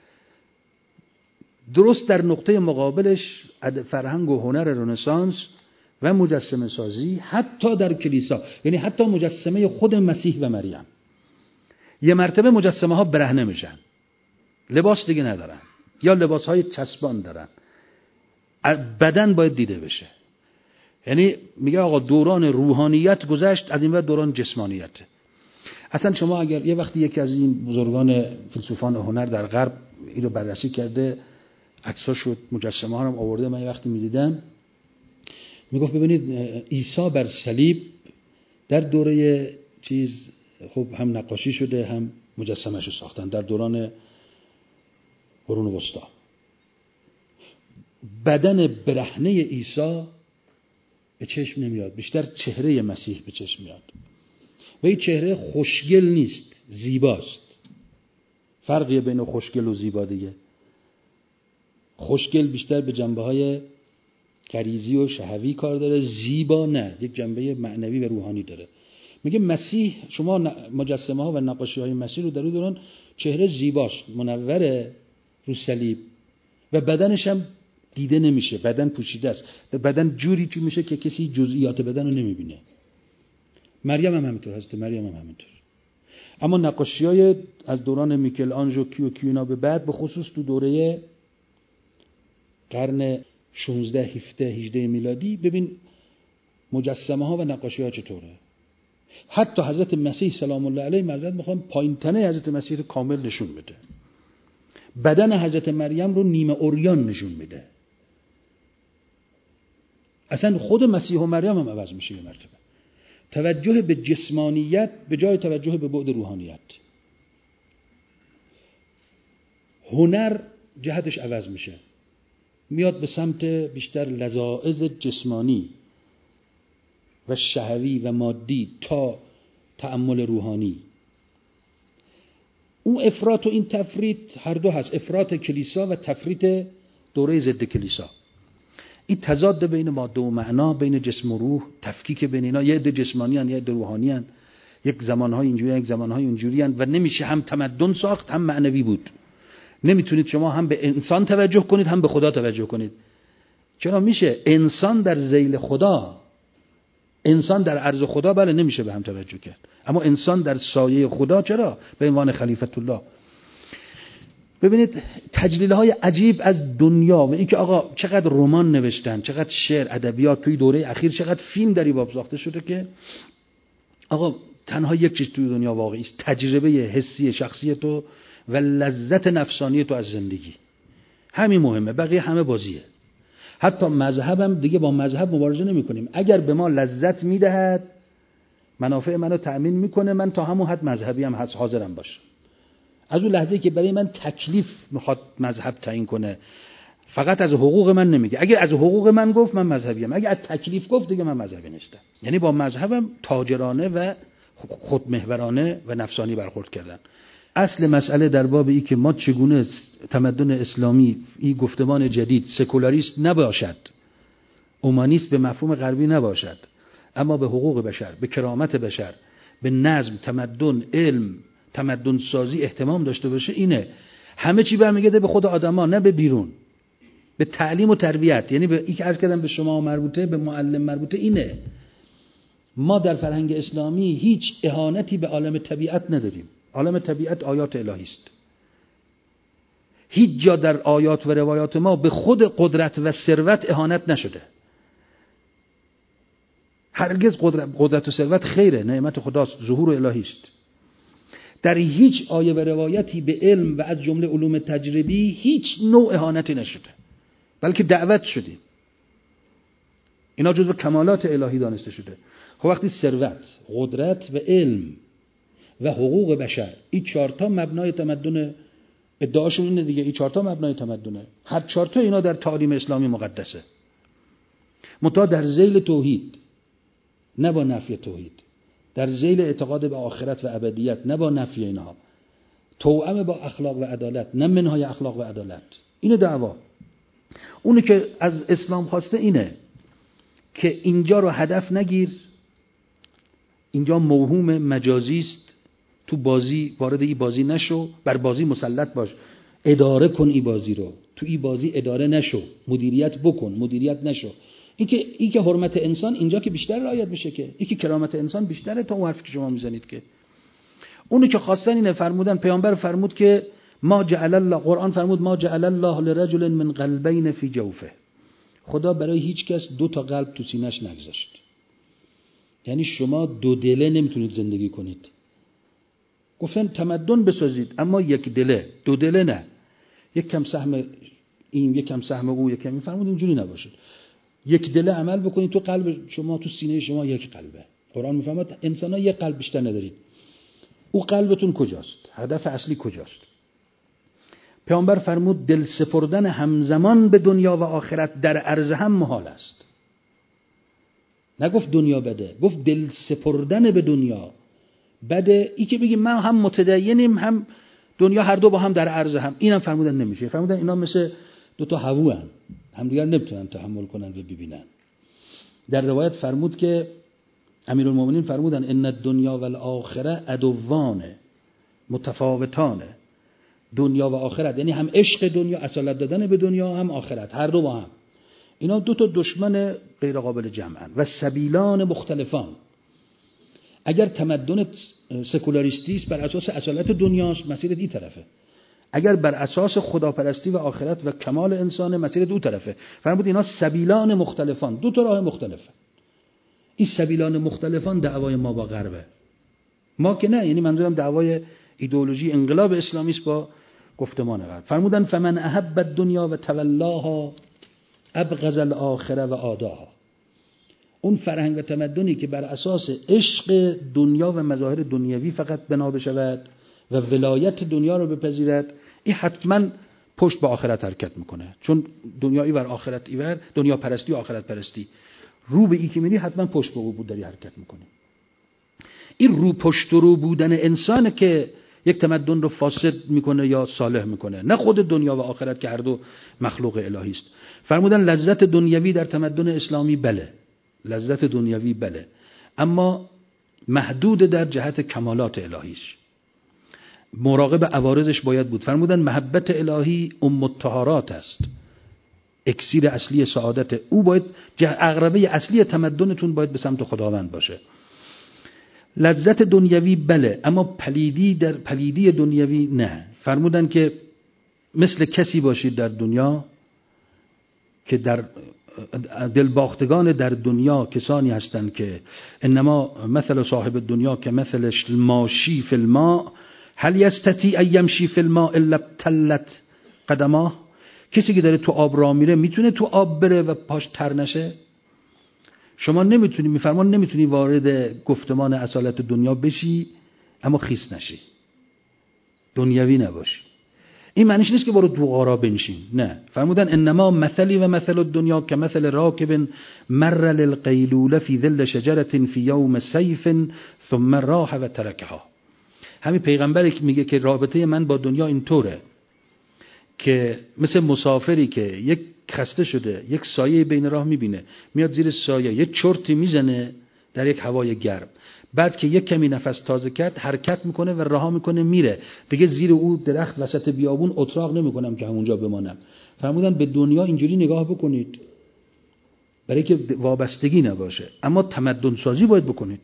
درست در نقطه مقابلش فرهنگ و هنر رنسانس و مجسمه سازی حتی در کلیسا، یعنی حتی مجسمه خود مسیح و مریم، یه مرتبه مجسمه ها برهنه میشن، لباس دیگه ندارن یا لباس های چسبان دارن، بدن باید دیده بشه. یعنی میگه آقا دوران روحانیت گذشت، از این بعد دوران جسمانیت. اصلا شما اگر یه وقتی یکی از این بزرگان فیلسوفان هنر در غرب اینو بررسی کرده، عکساشو مجسمه ها هم آورده، من یه وقتی میدیدم میگفت ببینید عیسی بر صلیب در دوره چیز خب هم نقاشی شده هم مجسمه‌شو ساختن در دوران قرون وسطا. بدن برهنه عیسی به چشم نمیاد، بیشتر چهره مسیح به چشم میاد و این چهره خوشگل نیست، زیباست. فرقیه بین خوشگل و زیبا دیگه. خوشگل بیشتر به جنبه های غریزی و شهوی کار داره، زیبا نه، یک جنبه معنوی و روحانی داره. میگه مسیح، شما مجسمه ها و نقاشی های مسیح رو در اون دوران چهره زیباست، منوره رو صلیب و بدنش هم دیده نمیشه، بدن پوشیده است، بدن جوری تو میشه که کسی جزئیات بدن رو نمیبینه. مریم هم همینطور، حضرت مریم هم همینطور. اما نقاشی های از دوران میکل آنژو کیو کیونا به بعد، به خصوص تو دوره قرن شانزده هفده هجده میلادی، ببین مجسمه ها و نقاشی ها چطوره. حتی حضرت مسیح سلام الله علیه، معذرت میخوام، پایین تنه حضرت مسیح رو کامل نشون بده، بدن حضرت مریم رو نیمه عریان نشون میده. اصلا خود مسیح و مریم هم عوض میشه یه مرتبه. توجه به جسمانیت به جای توجه به بعد روحانیت. هنر جهتش عوض میشه، میاد به سمت بیشتر لذائذ جسمانی و شهوی و مادی تا تأمل روحانی. اون افراط و این تفریط هر دو هست، افراط کلیسا و تفریط دوره ضد کلیسا. این تضاد بین ماده و معنا، بین جسم و روح، تفکیک بین اینا، یه عده جسمانی ان یه عده روحانی ان، یک زمانهای اینجوری یک زمانهای اونجوری ان و نمیشه هم تمدن ساخت هم معنوی بود. نمیتونید شما هم به انسان توجه کنید هم به خدا توجه کنید. چرا میشه؟ انسان در ذیل خدا، انسان در عرض خدا، بله نمیشه به هم توجه کرد، اما انسان در سایه خدا چرا؟ به عنوان خلیفت الله. ببینید تجلیل های عجیب از دنیا و اینکه آقا چقدر رمان نوشتن، چقدر شعر، ادبیات توی دوره اخیر، چقدر فیلم در این باب ساخته شده که آقا تنها یک چیز توی دنیا واقعی است، تجربه حسی شخصی تو و لذت نفسانی تو از زندگی. همین مهمه، بقیه همه بازیه. حتی مذهبم دیگه با مذهب مبارزه نمی کنیم. اگر به ما لذت میدهد، منافع منو تأمین میکنه، من تا همون حد مذهبی هم هست حاضرم باشم. از اون لحظه که برای من تکلیف میخواد مذهب تعیین کنه، فقط از حقوق من نمیگه. اگه از حقوق من گفت من مذهبیم، اگه از تکلیف گفت دیگه من مذهبی نیستم. یعنی با مذهبم تاجرانه و خودمحورانه و نفسانی برخورد کردن. اصل مسئله در باب این که ما چگونه تمدن اسلامی، این گفتمان جدید، سکولاریست نباشد، اومانیست به مفهوم غربی نباشد، اما به حقوق بشر، به کرامت بشر، به نظم، تمدن، علم، تمدن سازی اهتمام داشته باشه اینه همه چی برمیگرده به خود آدما، نه به بیرون، به تعلیم و تربیت. یعنی به این که عرض کردم به شما مربوطه، به معلم مربوطه اینه. ما در فرهنگ اسلامی هیچ اهانتی به عالم طبیعت نداریم. عالم طبیعت آیات الهی است. هیچ جا در آیات و روایات ما به خود قدرت و ثروت اهانت نشده. هرگز قدرت, قدرت و ثروت خیره، نعمت خداست، ظهور الهی است. در هیچ آیه و روایتی به علم و از جمله علوم تجربی هیچ نوع اهانتی نشده، بلکه دعوت شدیم. اینا جزو کمالات الهی دانسته شده. خب وقتی ثروت، قدرت و علم و حقوق بشر، این چهار تا مبنای تمدن، ادعاشون اینه دیگه، این چهار تا مبنای تمدنه. هر چهار تا اینا در تعالیم اسلامی مقدسه، منتها در ذیل توحید، نه با نفی توحید، در ذیل اعتقاد به آخرت و ابدیت، نه با نفی اینها، توأم با اخلاق و عدالت، نه منهای اخلاق و عدالت. اینه دعوا. اونی که از اسلام خواسته اینه که اینجا رو هدف نگیر، اینجا موهوم مجازی است، تو بازی وارد این بازی نشو، بر بازی مسلط باش، اداره کن این بازی رو، تو این بازی اداره نشو، مدیریت بکن، مدیریت نشو. این که این که حرمت انسان اینجا که بیشتر رعایت میشه، که این که کرامت انسان بیشتره تا اون حرفی که شما میزنید. که اونی که خواستن اینه، فرمودن، پیامبر فرمود که ما جعل الله، قرآن فرمود ما جعل الله لرجل من قلبین فی جوفه، خدا برای هیچ کس دو تا قلب تو سینه‌اش نگذاشت. یعنی شما دو دله نمیتونید زندگی کنید. گفتن تمدن بسازید اما یک دله، دو دله نه، یک کم سهم این، یک کم سهم او، یک کم این. فرمود اینجوری نباشه، یک دله عمل بکنید. تو قلب شما، تو سینه شما یک قلبه. قرآن میفرماد انسان‌ها یک قلب بیشتر ندارید. او قلبتون کجاست؟ هدف اصلی کجاست؟ پیامبر فرمود دل سپردن همزمان به دنیا و آخرت در عرض هم محال است. نگفت دنیا بده، گفت دل سپردن به دنیا بده. ای که بگیم من هم متدینیم هم دنیا، هر دو با هم در عرض هم، اینم فرمودن نمیشه. فرمودن اینا مثل دو تا هوو هن، همدیگر نمیتونن تحمل کنن و ببینن. در روایت فرمود که امیرالمومنین فرمودن ان الدنیا و الاخره عدوان متفاوتان. دنیا و آخرت یعنی هم عشق دنیا، اصالت دادن به دنیا، هم آخرت، هر دو با هم. اینا دو تا دشمن غیر قابل جمعن و سبیلان مختلفان. اگر تمدن سکولاریستی است بر اساس اصالت دنیاست، مسیرت این طرفه. اگر بر اساس خداپرستی و آخرت و کمال انسان، مسیرت اون طرفه. فرمود اینا سبیلان مختلفان، دو تا راه مختلفه. این سبیلان مختلفان دعوای ما با غربه. ما که نه، یعنی منظورم دعوای ایدئولوژی انقلاب اسلامی است با گفتمان غرب. فرمودن فمن احب الدنیا و تولاها ابغض الاخره و آداها. اون فرهنگ و تمدنی که بر اساس عشق دنیا و مظاهر دنیوی فقط بنا بشود و ولایت دنیا رو بپذیرد، این حتما پشت به آخرت حرکت میکنه. چون دنیایی بر آخرت ایور، دنیا پرستی و آخرت پرستی، رو به این که میری حتما پشت به او بود داری حرکت میکنی. این رو پشت رو بودن انسانه که یک تمدن رو فاسد میکنه یا صالح میکنه، نه خود دنیا و آخرت که هر دو مخلوق الهی است. فرمودن لذت دنیوی در تمدن اسلامی بله، لذت دنیوی بله، اما محدود در جهت کمالات الهیش، مراقب عوارضش باید بود. فرمودن محبت الهی ام الطهارات است، اکسیر اصلی سعادت او، باید عقربه اصلی تمدنتون باید به سمت خداوند باشه. لذت دنیوی بله، اما پلیدی در پلیدی دنیوی نه. فرمودن که مثل کسی باشید در دنیا که در دلباختگان در دنیا کسانی هستند که انما مثل صاحب دنیا که مثل ماشی فی الماء هل یستطیع ان یمشی فی الماء الا ابتلت قدماه. کسی که داره تو آب راه میره میتونه تو آب بره و پاش تر نشه؟ شما نمیتونی، میفرمان نمیتونی وارد گفتمان اصالت دنیا بشی اما خیس نشی، دنیوی نباشی. این معنیش نیست که برو تو غارا بنشین، نه. فرمودن انما مثلی و مثل الدنیا که مثل راکب مر للقیلوله فی ظل شجره فی یوم سیف ثم راح و ترکها. همین پیغمبری میگه که رابطه من با دنیا اینطوره که مثل مسافری که یک خسته شده، یک سایه بین راه میبینه، میاد زیر سایه، یک چرتی میزنه در یک هوای گرم، بعد که یک کمی نفس تازه کرد حرکت میکنه و رها میکنه میره دیگه. زیر او درخت وسط بیابون اتراق نمیکنم که همونجا بمانم. فرمودن به دنیا اینجوری نگاه بکنید برای که وابستگی نباشه، اما تمدن سازی باید بکنید.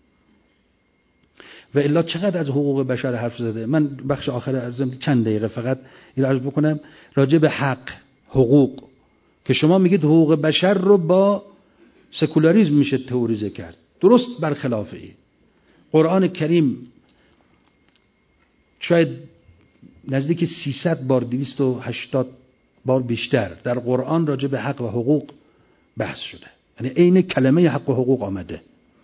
و الا چقدر از حقوق بشر حرف زده. من بخش آخر عرضم چند دقیقه فقط این عرض بکنم راجع به حق، حقوق، که شما میگید حقوق بشر رو با سکولاریسم میشه تئوریزه کرد. درست برخلاف این. قرآن کریم شاید نزدیک سیصد بار، دویست و هشتاد بار بیشتر در قرآن راجع به حق و حقوق بحث شده. یعنی عین کلمه حق و حقوق آمده.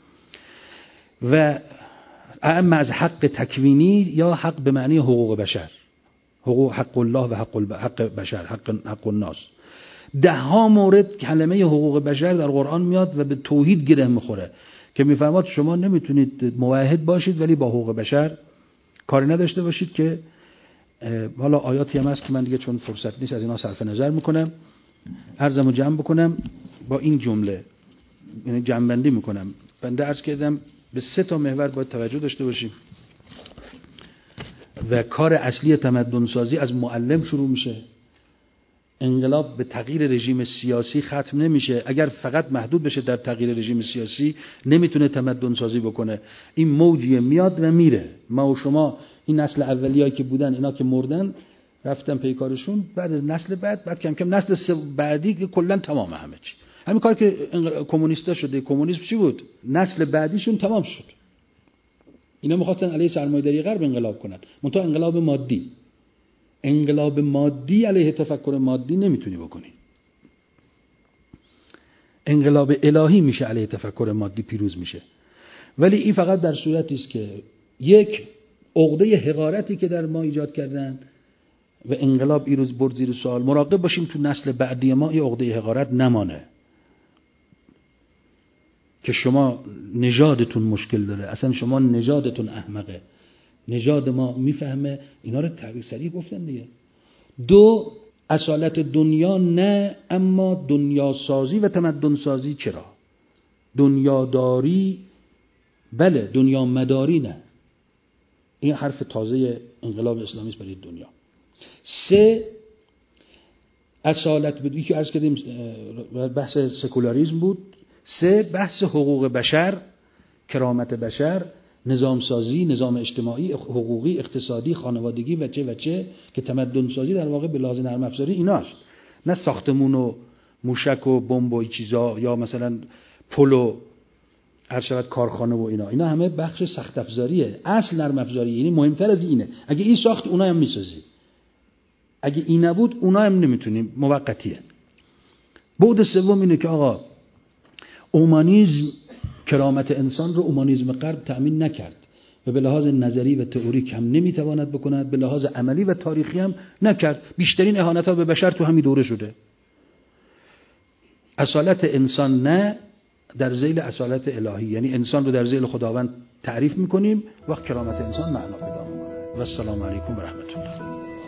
و اما از حق تکوینی یا حق به معنی حقوق بشر، حقوق حق الله و حق, الب... حق بشر، حق, حق الناس. ده ها مورد کلمه حقوق بشر در قرآن میاد و به توحید گره میخوره که میفرماد شما نمیتونید موحد باشید ولی با حقوق بشر کاری نداشته باشید. که حالا آیاتی هم هست که من دیگه چون فرصت نیست از اینا صرف نظر میکنم، عرضمو جمع بکنم با این جمله، یعنی جمع بندی میکنم. بنده عرض کردم به سه تا محور باید توجه داشته باشیم و کار اصلی تمدن سازی از معلم شروع میشه. انقلاب به تغییر رژیم سیاسی ختم نمیشه. اگر فقط محدود بشه در تغییر رژیم سیاسی نمیتونه تمدن سازی بکنه. این موجیه میاد و میره. ما و شما این نسل اولیایی که بودن اینا که مردن رفتن پیکارشون، بعد نسل بعد بعد کم کم نسل بعدی که کلا تمام همه چی. همین کار که کمونیستا شده. کمونیسم چی بود؟ نسل بعدیشون تمام شد. اینا می‌خواستن علیه سرمایه‌داری غرب انقلاب کنن. منتها انقلاب مادی. انقلاب مادی علیه تفکر مادی نمیتونی بکنی. انقلاب الهی میشه علیه تفکر مادی پیروز میشه. ولی این فقط در صورتی است که یک عقده حقارتی که در ما ایجاد کردن و انقلاب این روز برد زیر سوال، مراقب باشیم تو نسل بعدی ما این عقده حقارت نمانه که شما نژادتون مشکل داره، اصلا شما نژادتون احمقه، نژاد ما میفهمه. اینا رو تعبیر سریع گفتن دیگه. دو، اصالت دنیا نه، اما دنیا سازی و تمدن سازی چرا؟ دنیاداری بله، دنیا مداری نه. این حرف تازه انقلاب اسلامی است برای دنیا. سه، اصالت بدوی که عرض کردیم بحث سکولاریسم بود. سه، بحث حقوق بشر، کرامت بشر، نظام سازی، نظام اجتماعی، حقوقی، اقتصادی، خانوادگی و چه و چه که تمدن سازی در واقع به لحاظ نرم افزاری ایناست. نه ساختمون و موشک و بمب و این چیزا یا مثلا پل و هر شود کارخانه و اینا. اینا همه بخش سخت افزاریه. اصل نرم افزاری یعنی مهمتر از اینه. اگه این ساخت اونها هم میسازی. اگه این نبود اونها هم نمیتونیم، موقتیه. بعد سوم اینه که آقا اومانیسم کرامت انسان رو اومانیسم غرب تأمین نکرد و به لحاظ نظری و تئوریک هم نمیتواند بکند، به لحاظ عملی و تاریخی هم نکرد. بیشترین اهانت‌ها به بشر تو همین دوره شده. اصالت انسان نه در ذیل اصالت الهی، یعنی انسان رو در ذیل خداوند تعریف میکنیم وقت کرامت انسان معنا پیدا میکنه. و السلام علیکم و رحمت الله.